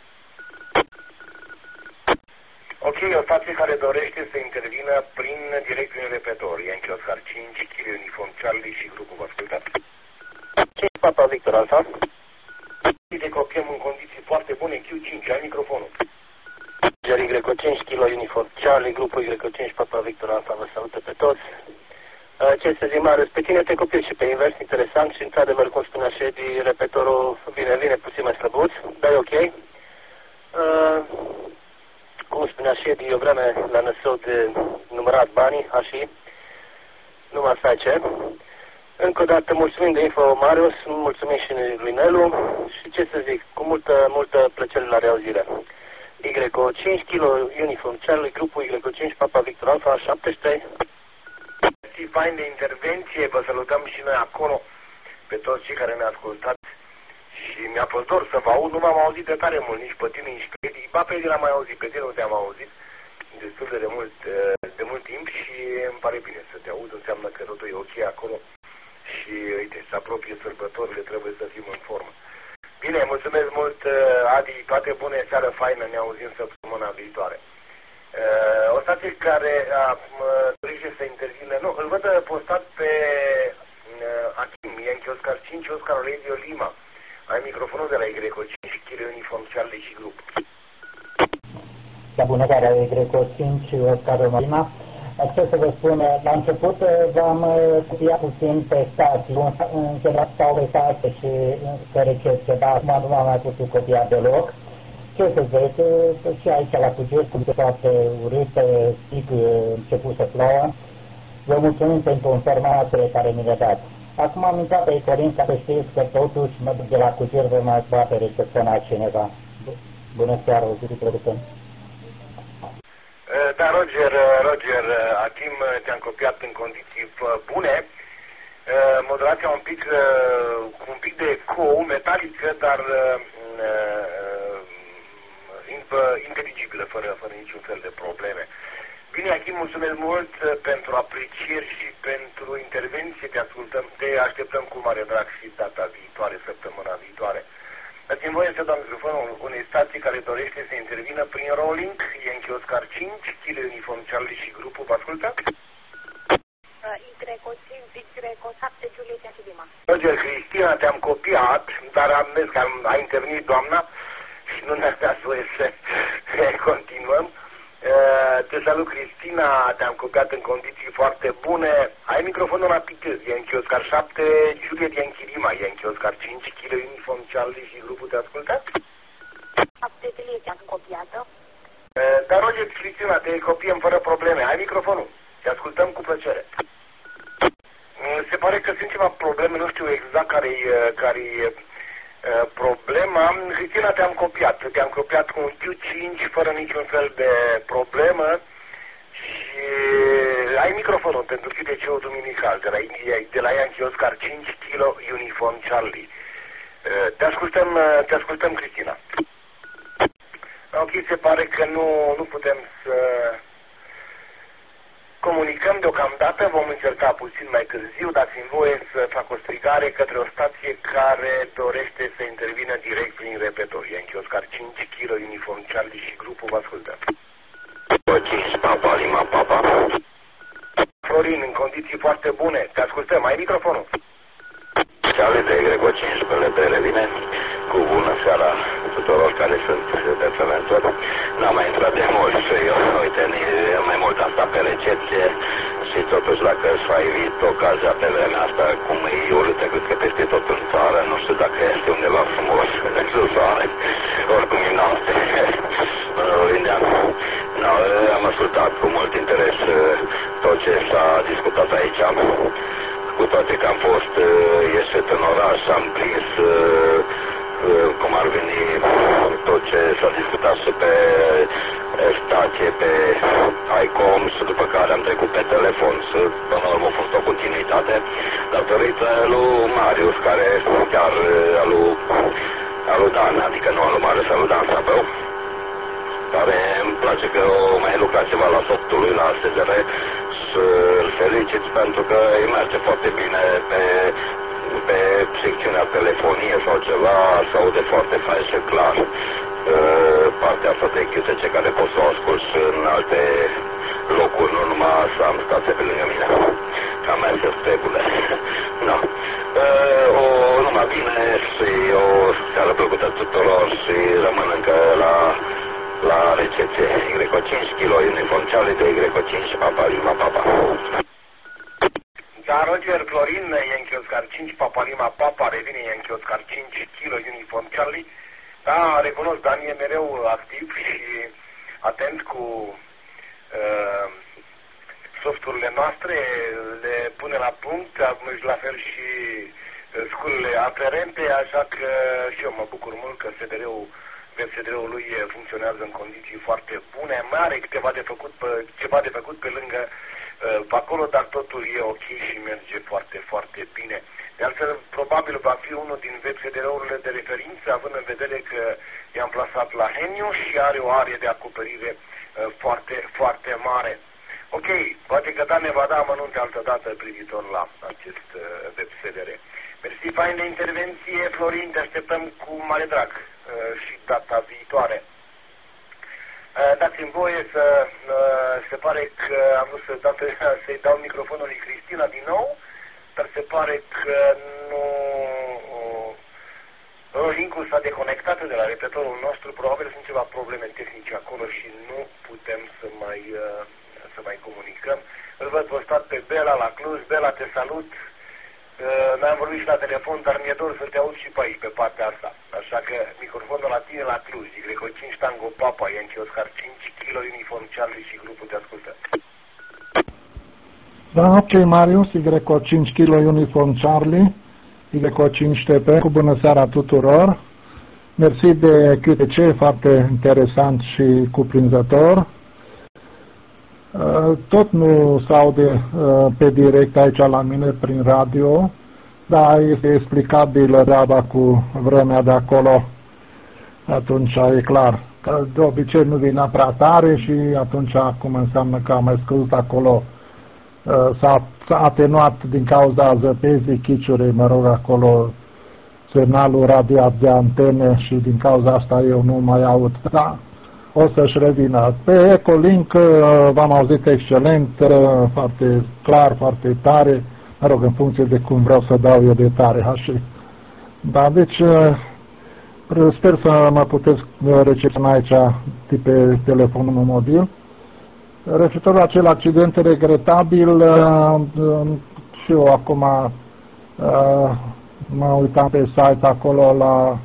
Ok, o stație care dorește să intervină prin direct prin repetor, Yankee Oscar cinci kilo uniform Charlie și grupul vă ascultă. cinci Papa Victor Alfa. De copiem în condiții foarte bune, Q cinci, ai microfonul. Y O cinci kilo uniform Charlie, grupul Y O cinci Papa Victor Alfa, vă salută pe toți. Ce să zic, Marius, pe tine te copii și pe invers, interesant și într-adevăr, cum spunea și Edi, repetorul vine, vine puțin mai slăbuț, dar e ok. Uh, cum spunea și Edi, o vreme la Năsău de numărat banii, așa, nu mă face. Încă o dată mulțumim de info, Marius, mulțumim și lui Nelu și ce să zic, cu multă, multă plăcere la reauzire. Y O cinci kilo uniform Charlie, grupul Y O cinci Papa Victor Alfa, șaptezeci și trei. Fain de intervenție, vă salutăm și noi acolo pe toți cei care ne-au ascultat și mi-a fost dor să vă aud, nu m-am auzit de tare mult, nici pe tine, nici pe Edi, ba pe Edi l-am mai auzit, pe tine nu te-am auzit destul de, de, mult, de mult timp și îmi pare bine să te aud, înseamnă că totul e ok acolo și uite, se apropie sărbătorile, trebuie să fim în formă. Bine, Bine, mulțumesc mult, Adi, toate bune, seară faină, ne auzim săptămâna viitoare. Uh, o stație care uh, dorește să intervine, nu, îl văd postat pe uh, Achim, Yankee Oscar cinci, Oscar Radio Lima. Ai microfonul de la Y cinci, Chile Uniform Charlie și grup. La bună seara, Y cinci, Oscar Lima. Ce să vă spun, la început v-am copiat puțin pe stații, în celălalt stau pe stație și pe recepție, dar acum nu m-am mai putut copia deloc. Ce să vezi, și aici la Cugești, cum se foarte urâtă, zic, început să plouă. Vă mulțumim pentru informațiile care mi le dați. Acum am intrat pe Corin ca să știți că totuși mă duc de la Cugești, vă mai bate recepționat cineva. Bună seara, o zi producând. Da, Roger, Roger, Achim, te-am copiat în condiții bune. Moderația un pic, cu un pic de ecou, metalică, dar inteligibilă, fără, fără niciun fel de probleme. Bine, Achim, mulțumesc mult pentru aprecieri și pentru intervenție. Te ascultăm, te așteptăm cu mare drag și data viitoare, săptămâna viitoare. Dați-mi voie să dau microfonul unei stații care dorește să intervină prin rolling, Yankee Oscar cinci, Chile Uniform Charlie și grupul, vă ascultă? Y cinci, Y șapte, Julieta și Dima. Roger, Cristina, te-am copiat, dar am mers că a intervenit doamna și nu ne-a dat voie să continuăm. Te salut, Cristina, te-am copiat în condiții foarte bune. Ai microfonul rapid, Yankee Oscar șapte, Juliet Yankee Lima, Yankee Oscar cinci, Kilo Uniform Charlie și grupul, te ascultă? șapte, te-am copiată. Dar, Roger, Cristina, te copiem fără probleme. Ai microfonul? Te ascultăm cu plăcere. Se pare că sunt ceva probleme, nu știu exact care-i care problema. Cristina, te-am copiat. Te-am copiat cu un Q cinci fără niciun fel de problemă și ai microfonul pentru Q T C-ul duminical de la, de la Yankee Oscar cinci, Kilo Uniform Charlie. Te ascultăm, te ascultăm, Cristina. Ok, se pare că nu, nu putem să comunicăm deocamdată, vom încerca puțin mai târziu, dați-mi voie să fac o strigare către o stație care dorește să intervină direct prin repetor. Yankee Oscar cinci, Kilo Uniform Charlie și grupul, vă ascultă. cinci, Papa, Lima, Papa. Florin, în condiții foarte bune, te ascultăm, ai microfonul? Charlie de Y cinci, pe revine, cu bună seara tuturor care sunt de preventori. N-am mai intrat de mult și eu, uite, mai mult am stat pe recepție și totuși dacă îți ai evit ocazia pe vremea asta, cum e urâtă, cred că peste tot în țară, nu știu dacă este undeva frumos, în soare, oricum e noapte. No, am ascultat cu mult interes tot ce s-a discutat aici. Cu toate că am fost ieșit în oraș, am prins cum ar veni tot ce s-a discutat și pe stație, pe ICOM și după care am trecut pe telefon și până la urmă a fost o continuitate datorită lui Marius, care chiar alu, alu Dan, adică nu alu Marius, alu Dan Sapău, care îmi place că o mai lucrat ceva la softul lui, la S Z R și îl felicit pentru că îi merge foarte bine pe, pe secțiunea telefonie sau ceva, se aude foarte fain și clar. Partea asta de Q T C care pot să o ascult și în alte locuri, nu numai să am stație pe lângă mine. Cam mers este bune. No. O numai bine și o seară plăcută tuturor și rămân încă la la recepție Y cinci, Kilo Uniform Charlie de Y cinci, Papa Lima, Papa. Da, Roger, Florin, Yankee Oscar cinci, Papa Lima, Papa, revine Yankee Oscar cinci, Kilo Uniform Charlie. Da, recunosc, Dan e mereu activ și atent cu uh, softurile noastre, le pune la punct, și la fel și sculele aferente, așa că și eu mă bucur mult că S D R-ul web S D R-ul lui funcționează în condiții foarte bune, mai are câteva de făcut pe, ceva de făcut pe lângă uh, pe acolo, dar totul e ok și merge foarte, foarte bine. De altfel, probabil va fi unul din web S D R-urile de referință, având în vedere că e amplasat la Heniu și are o arie de acoperire uh, foarte, foarte mare. Ok, poate că Dan ne va da amănunte altă dată privitor la acest uh, web S D R. Mersi, fain de intervenție, Florin, te așteptăm cu mare drag și data viitoare. Dați-mi voie să, se pare că am vrut să dau, să-i dau microfonul lui Cristina din nou, dar se pare că nu, linkul s-a deconectat de la repetorul nostru, probabil sunt ceva probleme tehnice acolo și nu putem să mai, să mai comunicăm. Îl văd postat pe Bela la Cluj. Bela, te salut. Noi am vorbit și la telefon, dar mi-e dor să te aud și pe aici, pe partea asta. Așa că microfonul la tine la Cluj, Greco cinci Tango Papa, Yankee Oscar cinci, Kilo Uniform Charlie și grupul te ascultă. Da, ok, Marius, Greco cinci Kilo Uniform Charlie, Greco cinci T P, cu bună seara tuturor. Mersi de Q T C, foarte interesant și cuprinzător. Tot nu s-aude pe direct aici la mine prin radio, dar este explicabil treaba cu vremea de acolo. Atunci e clar că de obicei nu vine prea tare și atunci acum înseamnă că am mai scăzut acolo, s-a atenuat din cauza zăpezii, chiciurii, mă rog, acolo semnalul radio de antene și din cauza asta eu nu mai aud. Da, o să-și revină. Pe Ecolink v-am auzit excelent, foarte clar, foarte tare, mă rog, în funcție de cum vreau să dau eu de tare. Așa. Da, deci sper să mă puteți recepționa aici de pe telefonul meu mobil. Referitor la acel accident regretabil, și eu acum mă uitam pe site acolo la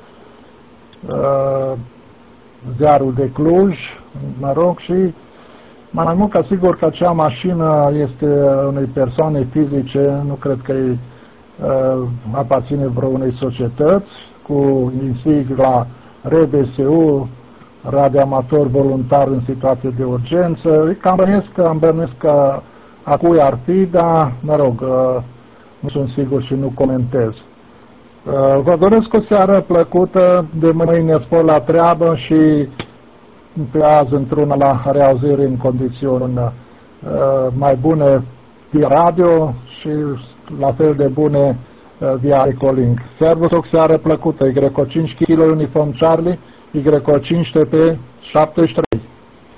Ziarul de Cluj, mă rog, și mai mult ca sigur că acea mașină este unei persoane fizice, nu cred că îi uh, aparține vreunei societăți, cu insigla R B S U, radioamator voluntar în situație de urgență. Cam bănuiesc că, am bănuiesc că a cui ar fi, dar, mă rog, uh, nu sunt sigur și nu comentez. Vă doresc o seară plăcută, de mâine spor la treabă și pe azi într-una la reauzire în condiții mai bune via radio și la fel de bune via Ecolink. Servus, o seară plăcută, Greco cinci Kilo Uniform Charlie, Greco cinci T P șaptezeci și trei.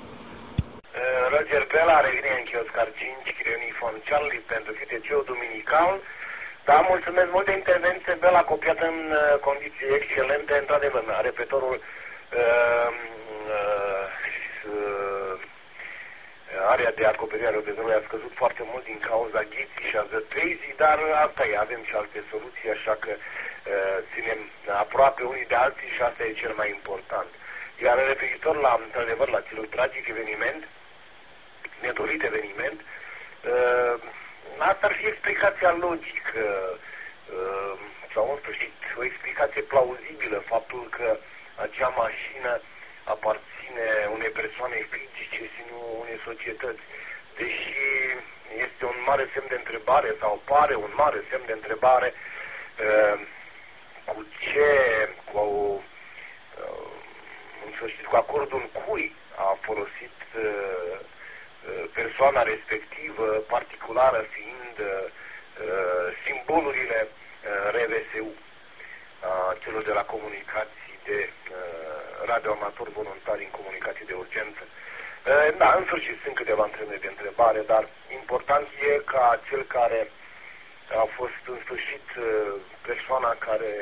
Roger Bela revine în Oscar cinci Kilo Uniform Charlie pentru Q T C-ul duminical. Da, mulțumesc mult de intervenție, Bela, copiată în uh, condiții excelente, într-adevăr, repetorul uh, uh, uh, area de acoperire a repetorului a scăzut foarte mult din cauza ghiții și a zăpezii, dar asta e, avem și alte soluții, așa că uh, ținem aproape unii de alții și asta e cel mai important. Iar referitor la, într-adevăr, la celul tragic eveniment, nedorit eveniment, uh, asta ar fi explicația logică sau în sfârșit o explicație plauzibilă, faptul că acea mașină aparține unei persoane fizice și nu unei societăți. Deși este un mare semn de întrebare sau pare un mare semn de întrebare cu ce, cu, în sfârșit, cu acordul cui a folosit persoana respectivă, particulară fiind uh, simbolurile uh, R V S U, uh, celor de la comunicații de uh, radioamator voluntari în comunicații de urgență. Uh, da, în sfârșit sunt câteva întrebări de întrebare, dar important e ca cel care a fost în sfârșit uh, persoana care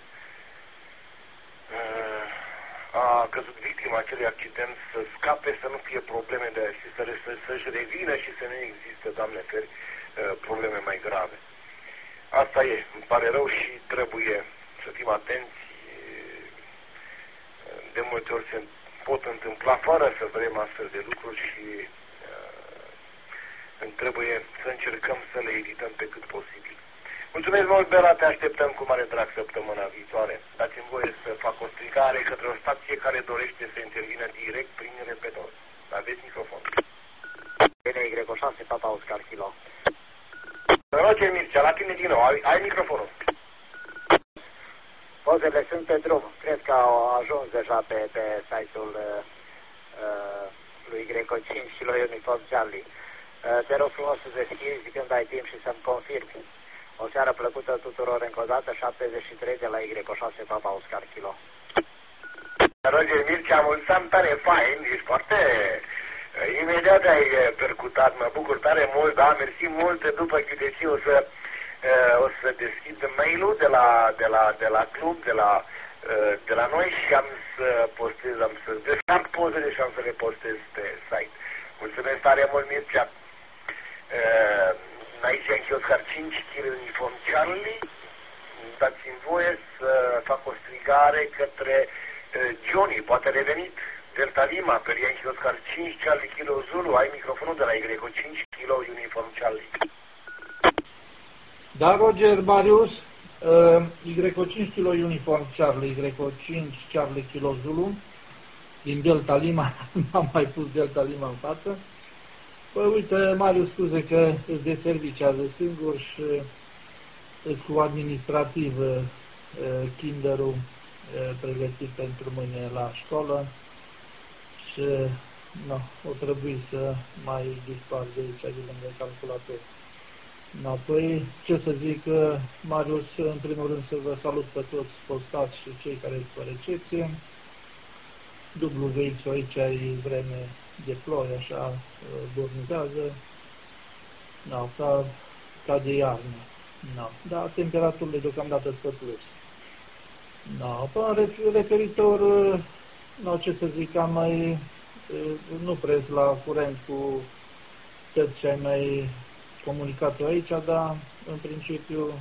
uh, a căzut victima acelui accident să scape, să nu fie probleme de și să, să, să-și revină și să nu există, Doamne feri, probleme mai grave. Asta e, îmi pare rău și trebuie să fim atenți. De multe ori se pot întâmpla fără să vrem astfel de lucruri și uh, trebuie să încercăm să le evităm pe cât posibil. Mulțumesc mult, Bela, te așteptăm cu mare drag săptămâna viitoare. Dați-mi voie să fac o strigare către o stație care dorește să intervină direct prin repetor. Aveți microfon. Bine, Greco șase, Papa Oscar Kilo. Roger Mircea, la tine din nou, ai, ai microfonul. Pozele sunt pe drum, cred că au ajuns deja pe, pe site-ul uh, lui Greco cinci și lui Uniform Charlie. Uh, te rog frumos să deschizi când ai timp și să-mi confirmi. O seară plăcută tuturor încă o dată, șaptezeci și trei de la Y șase Papa Oscar Kilo. Roger Mircea, mulți ani, tare fain, ești foarte... Imediat ai percutat, mă bucur tare mult, da, mersi mult, după chiuteții o să, o să deschid mail-ul de la, de, la, de la club, de la, de la noi și am să postez, am să descarc pozele și am să le postez pe site. Mulțumesc tare mult, Mircea. Aici în Chioscar cinci, Kilo Uniform Charlie, dați-mi voie să fac o strigare către Johnny, poate revenit, Delta Lima, pe Yankee Oscar cinci, Charlie Kilo Zulu, ai microfonul de la Y cinci, Kilo Uniform Charlie. Da, Roger, Marius, uh, Y cinci, Kilo Uniform Charlie, Y cinci, Charlie Kilo Zulu, din Delta Lima, n-am mai pus Delta Lima în față. Păi uite, Marius, scuze că îți deservicează singur și îți cu administrativ uh, kinderul uh, pregătit pentru mâine la școală. Și no, o trebuie să mai dispar de aici, de lângă calculator. No, păi, ce să zic, Marius, în primul rând să vă salut pe toți postați și cei care sunt pe recepție. Dublu V X aici ai vreme de ploi, așa, dormizează. No, ca, ca de iarnă. No, dar temperaturile deocamdată sunt pe plus. No, până referitor... No, ce să zic, am mai nu prez la curent cu tot ce ai mai comunicat aici, dar în principiu,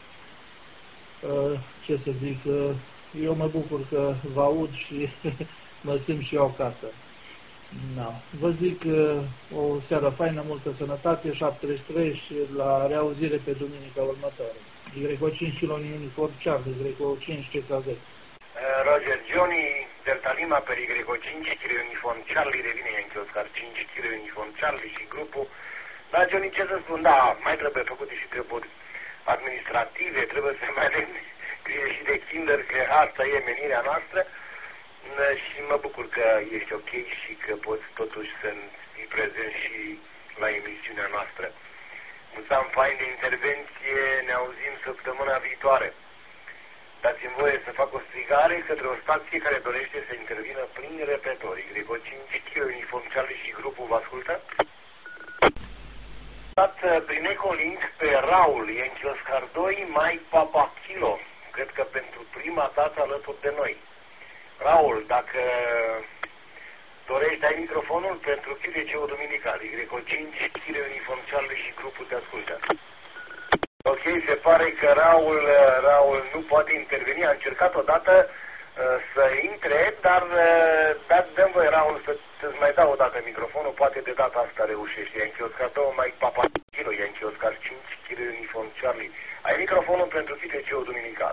ce să zic, eu mă bucur că vă aud și mă simt și eu acasă. No. Vă zic o seară faină, multă sănătate, șaptezeci și trei și la reauzire pe duminica următoare. Y cinci Kilo Uniform Charlie, Y cinci C K Z. Roger Johnny, Delta Lima, pe Y cinci, Kilo Uniform Charlie, revine Yankee Oscar cinci, Kilo Uniform Charlie și grupul. Da, Johnny, ce să spun, da, mai trebuie făcute și treburi administrative, trebuie să mai avem grijă și de kinder, că asta e menirea noastră și mă bucur că ești ok și că poți totuși să fii prezent și la emisiunea noastră. Mulți ani fain de intervenție, ne auzim săptămâna viitoare. Dați-mi voie să fac o strigare către o stație care dorește să intervină prin repetor. Y cinci, Kilo Uniform Charlie și grupul vă ascultă. Dat prin Ecolink pe Raul, Yankee Oscar doi, Mike Papa Kilo. Cred că pentru prima dată alături de noi. Raul, dacă dorești, ai microfonul pentru Q D C-ul duminical. Y cinci, Kilo Uniform Charlie și grupul te ascultă. Ok, se pare că Raul, Raul nu poate interveni, a încercat odată uh, să intre, dar uh, dăm voi, Raul, să-ți mai dau odată microfonul, poate de data asta reușești. Yankee Oscar doi, Mike Papa Kilo, Yankee Oscar cinci, Kilo Uniform Charlie. Ai microfonul pentru Q T C-ul duminical.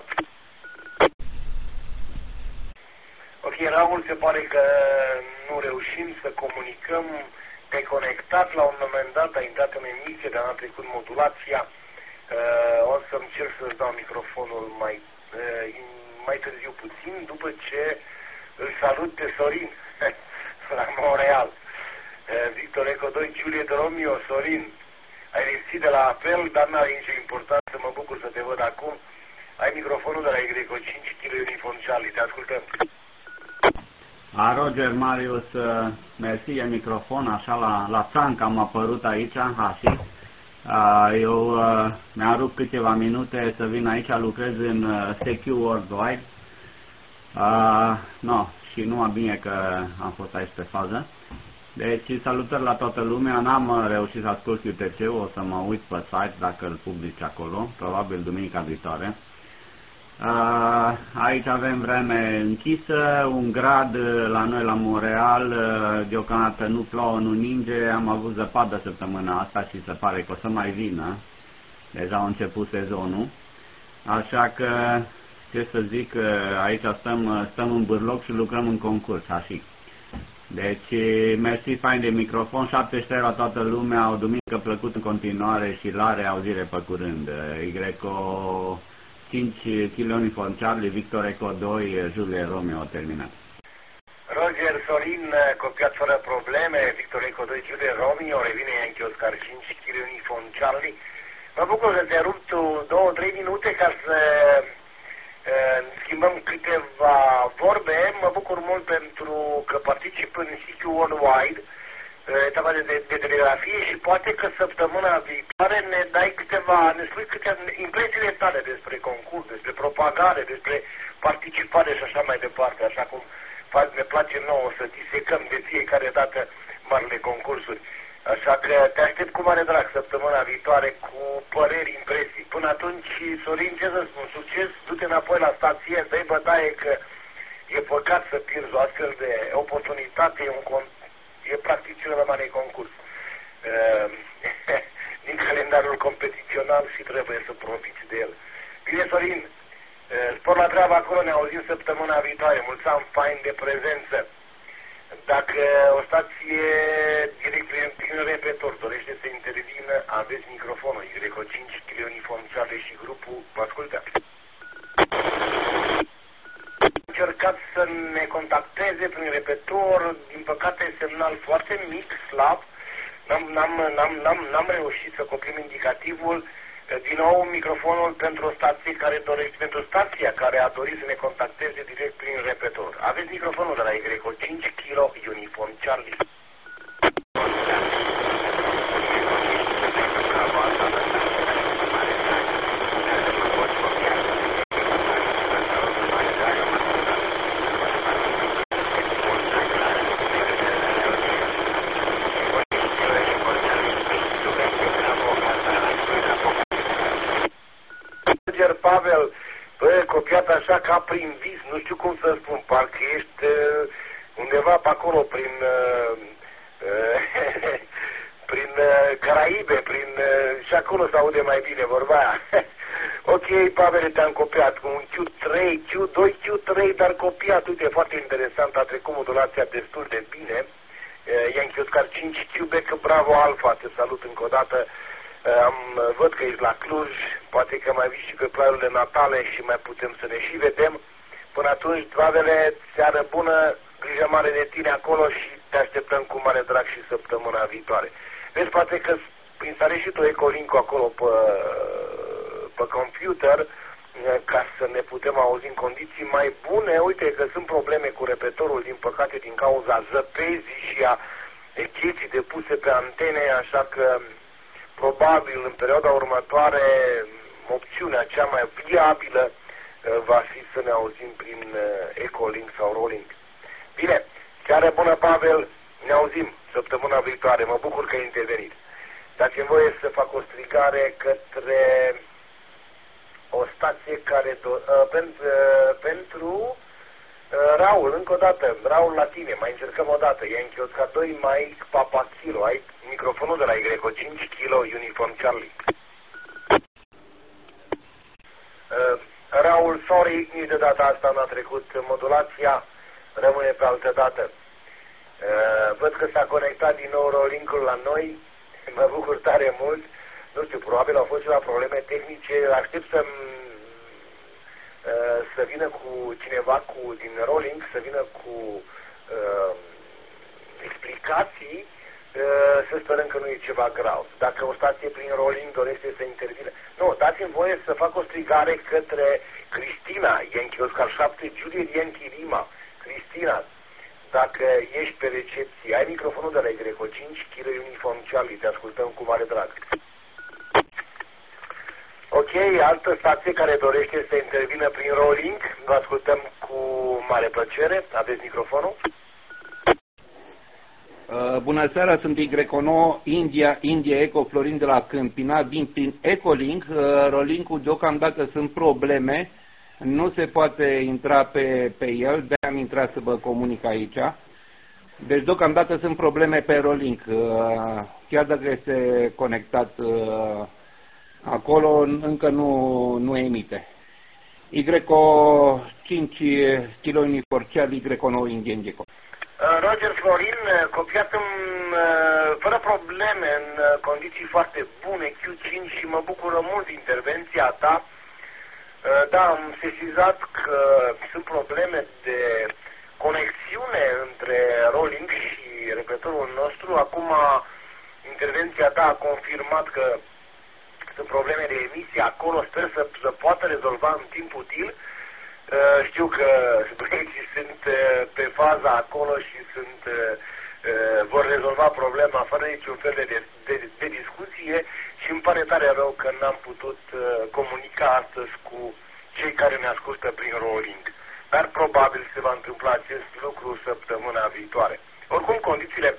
Ok, Raul, se pare că nu reușim să comunicăm, te-ai conectat la un moment dat, ai intrat în emisie, dar n-a trecut modulația. Uh, o să-mi cer să-ți dau microfonul mai, uh, mai târziu puțin, după ce îl salut pe Sorin la Montreal. Uh, Victor Eco doi, Juliet Romeo, Sorin, ai lipsit de la apel, dar n-are nicio importanță, mă bucur să te văd acum. Ai microfonul de la Y cinci, Kilo Uniform Charlie, te ascultăm. A, Roger, Marius, uh, mersi, e microfon, așa la, la țanc am apărut aici, ha, și... Uh, eu uh, mi-am rupt câteva minute să vin aici, lucrez în uh, S Q Worldwide. Uh, no, și numai bine că am fost aici pe fază. Deci salutări la toată lumea, n-am reușit să ascult Q T C-ul, o să mă uit pe site dacă îl publici acolo, probabil duminica viitoare. Uh, aici avem vreme închisă, un grad la noi la Montreal, uh, deocamdată nu plouă, nu ninge, am avut zăpadă săptămâna asta și se pare că o să mai vină, deja a început sezonul, așa că, ce să zic, aici stăm, stăm în bârloc și lucrăm în concurs, așa. Deci, mersi fain de microfon, șaptezeci și trei la toată lumea, o duminică plăcută în continuare și la reauzire pe curând. Y cinci, Kilo Uniform Charlie, Victor Eco doi, Juliet Romeo, terminat. Roger, Sorin, copiat fără probleme, Victor Eco doi, Juliet Romeo, revine Yankee Oscar cinci, Kilo Uniform Charlie. Mă bucur că te-ai rupt două, trei minute ca să uh, schimbăm câteva vorbe. Mă bucur mult pentru că particip în C Q Worldwide, etapa de, de, de telegrafie, și poate că săptămâna viitoare ne dai câteva, ne spui câteva impresiile tale despre concurs, despre propagare, despre participare și așa mai departe, așa cum ne place nouă să disecăm de fiecare dată marile concursuri. Așa că te aștept cu mare drag săptămâna viitoare cu păreri, impresii. Până atunci, Sorin, ce să spun, succes, du-te înapoi la stație, dă-i bătaie că e păcat să pierzi o astfel de oportunitate, e, un, e practic cel mai mare concurs uh, din calendarul competițional și trebuie să profiți de el. Bine, Sorin, uh, spor la treabă acolo, ne auzim săptămâna viitoare, mulți ani fain de prezență. Dacă o stație direct prin, prin repetor dorește să intervină, aveți microfonul Y cinci, Kilo Uniform Charlie și grupul, vă ascultă. Încercați să ne contacteze prin repetor, din păcate semnal foarte mic, slab, n-am reușit să coprim indicativul. Din nou microfonul pentru o stație care dorește, pentru stația care a dorit să ne contacteze direct prin repetor. Aveți microfonul de la Y cinci, Kilo Uniform Charlie. Pavel, bă, copiat așa ca prin vis, nu știu cum să spun, parcă ești uh, undeva pe acolo, prin uh, uh, prin uh, Caraibe, prin uh, și acolo se aude mai bine vorba aia. Ok, Pavel, te-am copiat cu un Q trei, Q doi, Q trei, dar copiat, uite, foarte interesant, a trecut modulația destul de bine. Uh, Yankee Oscar cinci, Quebec, Bravo Alpha, te salut încă o dată. Am, văd că ești la Cluj, poate că mai vii și pe plaiurile natale și mai putem să ne și vedem. Până atunci, Pavele, seară bună, grijă mare de tine acolo și te așteptăm cu mare drag și săptămâna viitoare. Vezi, poate că instalezi și tu Ecolink-ul acolo pe, pe computer ca să ne putem auzi în condiții mai bune. Uite că sunt probleme cu repetorul, din păcate, din cauza zăpezii și a cheții depuse pe antene, așa că probabil în perioada următoare opțiunea cea mai viabilă va fi să ne auzim prin Ecolink sau Rolink. Bine, seară bună, Pavel, ne auzim săptămâna viitoare, mă bucur că ai intervenit. Dați-mi voie să fac o strigare către o stație care do, uh, pentru, uh, pentru uh, Raul, încă o dată, Raul la tine, mai încercăm o dată, Yankee Oscar doi, Mike Papa Kilo, ai microfonul de la Y cinci, Kilo Uniform Charlie. Uh, Raul, sorry, nici de data asta n-a trecut modulația, rămâne pe altă dată. Uh, văd că s-a conectat din nou Rolink-ul la noi, mă bucur tare mult. Nu știu, probabil au fost și la probleme tehnice, aștept să uh, să vină cu cineva cu, din Rolink, să vină cu uh, explicații, uh, să sperăm că nu e ceva grav. Dacă o stație prin Rolink dorește să intervină. Nu, dați-mi voie să fac o strigare către Cristina, Yankee Oscar șapte, Juliet Yankee Lima. Cristina, dacă ești pe recepție, ai microfonul de la Y cinci, Kilo Uniform Charlie, te ascultăm cu mare drag. Ok, altă stație care dorește să intervină prin Rolink, vă ascultăm cu mare plăcere, aveți microfonul. Uh, bună seara, sunt Y nouă, India, India Eco, Florin de la Câmpina, vin prin Ecolink, uh, Rolink-ul deocamdată sunt probleme, nu se poate intra pe, pe el, de-aia am intrat să vă comunic aici. Deci deocamdată sunt probleme pe Rolink, uh, chiar dacă este conectat uh, acolo, încă nu, nu emite. Y cinci, Kilo Uniform Charlie, Y nouă, Indian Gecko. Roger Florin, copiat în, fără probleme, în condiții foarte bune, Q cinci, și mă bucură mult intervenția ta. Da, am sesizat că sunt probleme de conexiune între Rolink și repetorul nostru. Acum intervenția ta a confirmat că sunt probleme de emisie acolo, sper să, să poată rezolva în timp util. Uh, știu că băieții sunt uh, pe faza acolo și sunt, uh, uh, vor rezolva problema fără niciun fel de, de, de discuție și îmi pare tare rău că n-am putut uh, comunica astăzi cu cei care ne ascultă prin rolling. Dar probabil se va întâmpla acest lucru săptămâna viitoare. Oricum, condițiile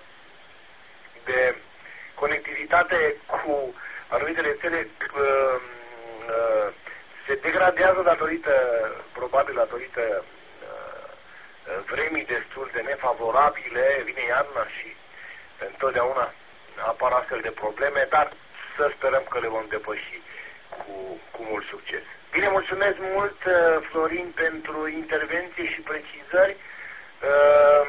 de conectivitate cu anumite rețele uh, uh, se degradează datorită, probabil datorită uh, vremii destul de nefavorabile, vine iarna și întotdeauna apar astfel de probleme, dar să sperăm că le vom depăși cu, cu mult succes. Bine, mulțumesc mult, Florin, pentru intervenție și precizări uh,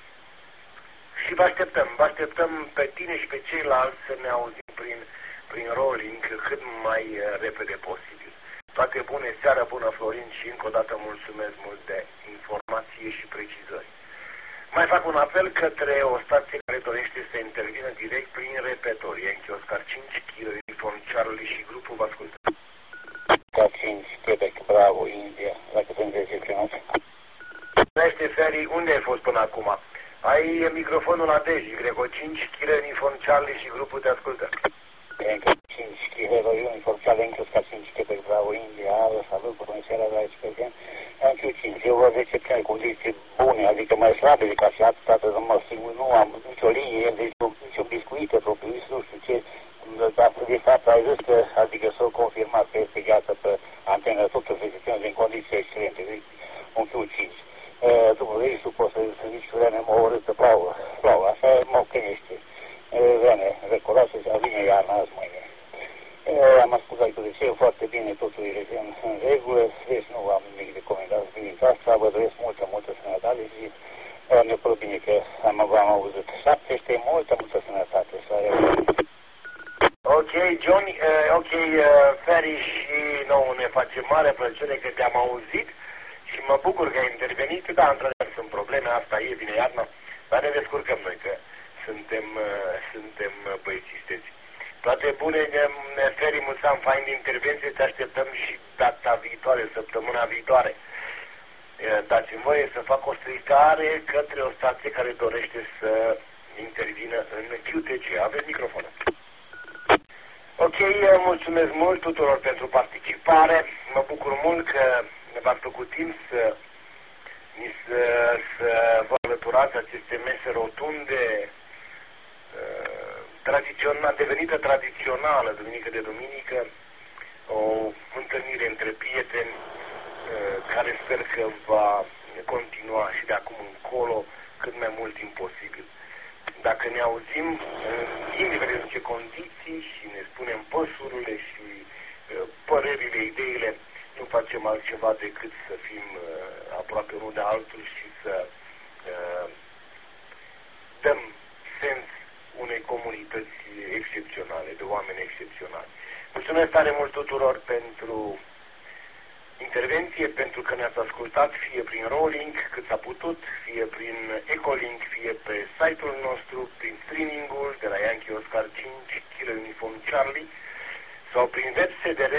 și vă așteptăm, vă așteptăm pe tine și pe ceilalți să ne auzim prin, prin rolling cât mai repede posibil. Toate bune, seară bună, Florin, și încă o dată mulțumesc mult de informație și precizări. Mai fac un apel către o stație care dorește să intervină direct prin repetor. Yankee Oscar cinci, Kilo Uniform Charlie și grupul vă ascultă. Oscar cinci, Quebec, Bravo, India, dacă sunt recepționat. Este Ferry, unde ai fost până acum? Ai microfonul la Dej, Greco cinci, Kilo Uniform Charlie și grupul te ascultă. Yankee cinci, Kilo Uniform Charlie, Yankee Oscar cinci, Quebec, Bravo, India, salut, bună seara, la experiență. Yankee cinci, eu vă recepționat în condiții bune, adică mai slabe decât și atâta, să mă simt, nu am nicio linie, deci nicio biscuită propriu, nu știu ce. Dar de fapt ai zis că, adică s-o confirmat că este gata pe antenă, totul funcționează în condiții excelente, deci un Q cinci. După reisul poți să zici că vreme mă orât să plouă, plouă, așa mă cânește. Vreme, recorață și vine iarna azi mâine. Am ascultat cu de ce, foarte bine, totul e în, în regulă, deci nu am nimic de comentat din asta, vă doresc multă, multă sănătate și mi-e părut bine că am, am auzit. șaptezeci, multă, multă sănătate. Ok, John, uh, ok, uh, Ferry, și nouă ne face mare plăcere că te-am auzit și mă bucur că ai intervenit. Da, într-adevăr sunt probleme, asta e, vine iarna, dar ne descurcăm noi că suntem, uh, suntem băieți isteți. Toate bune, Ferry, mulțumim, fain de intervenție, te așteptăm și data viitoare, săptămâna viitoare. Uh, dați-mi voie să fac o stricare către o stație care dorește să intervină în Q T C. Aveți microfonul. Ok, mulțumesc mult tuturor pentru participare. Mă bucur mult că v-ați făcut timp să, să, să vă alăturați aceste mese rotunde uh, tradițional, devenită tradițională, duminică de duminică, o întâlnire între prieteni uh, care sper că va continua și de acum încolo cât mai mult timp posibil. Dacă ne auzim, indiferent în ce condiții, și ne spunem păsurile și uh, părerile, ideile, nu facem altceva decât să fim uh, aproape unul de altul și să uh, dăm sens unei comunități excepționale, de oameni excepționali. Mulțumesc tare mult tuturor pentru intervenție, pentru că ne-ați ascultat, fie prin rolling, cât s-a putut, fie prin Ecolink, fie pe site-ul nostru, prin streaming-ul de la Yankee Oscar cinci, Kilo Uniform Charlie, sau prin web S D R,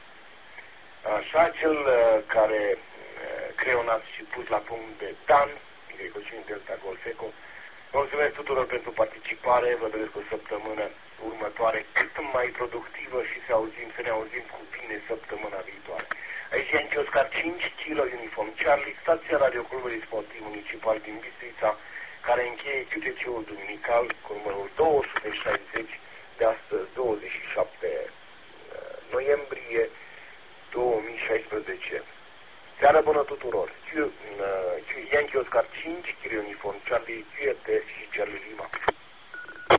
așa, cel uh, care uh, creionat și pus la punct de Dan, Greco cinci Delta Golf Eco. Mulțumesc tuturor pentru participare, vă doresc o săptămână următoare cât mai productivă și să, auzim, să ne auzim cu bine săptămâna viitoare. Aici e Yankee Oscar cinci, Kilo Uniform Charlie, stația Radio-Clubului Sportiv Municipal din Bistrița, care încheie Q T C-ul duminical cu numărul două sute șaizeci de astăzi, douăzeci și șapte noiembrie două mii șaisprezece. Seară bună tuturor! Yankee Oscar cinci, Kilo Uniform Charlie, Q R T S și Charlie Lima.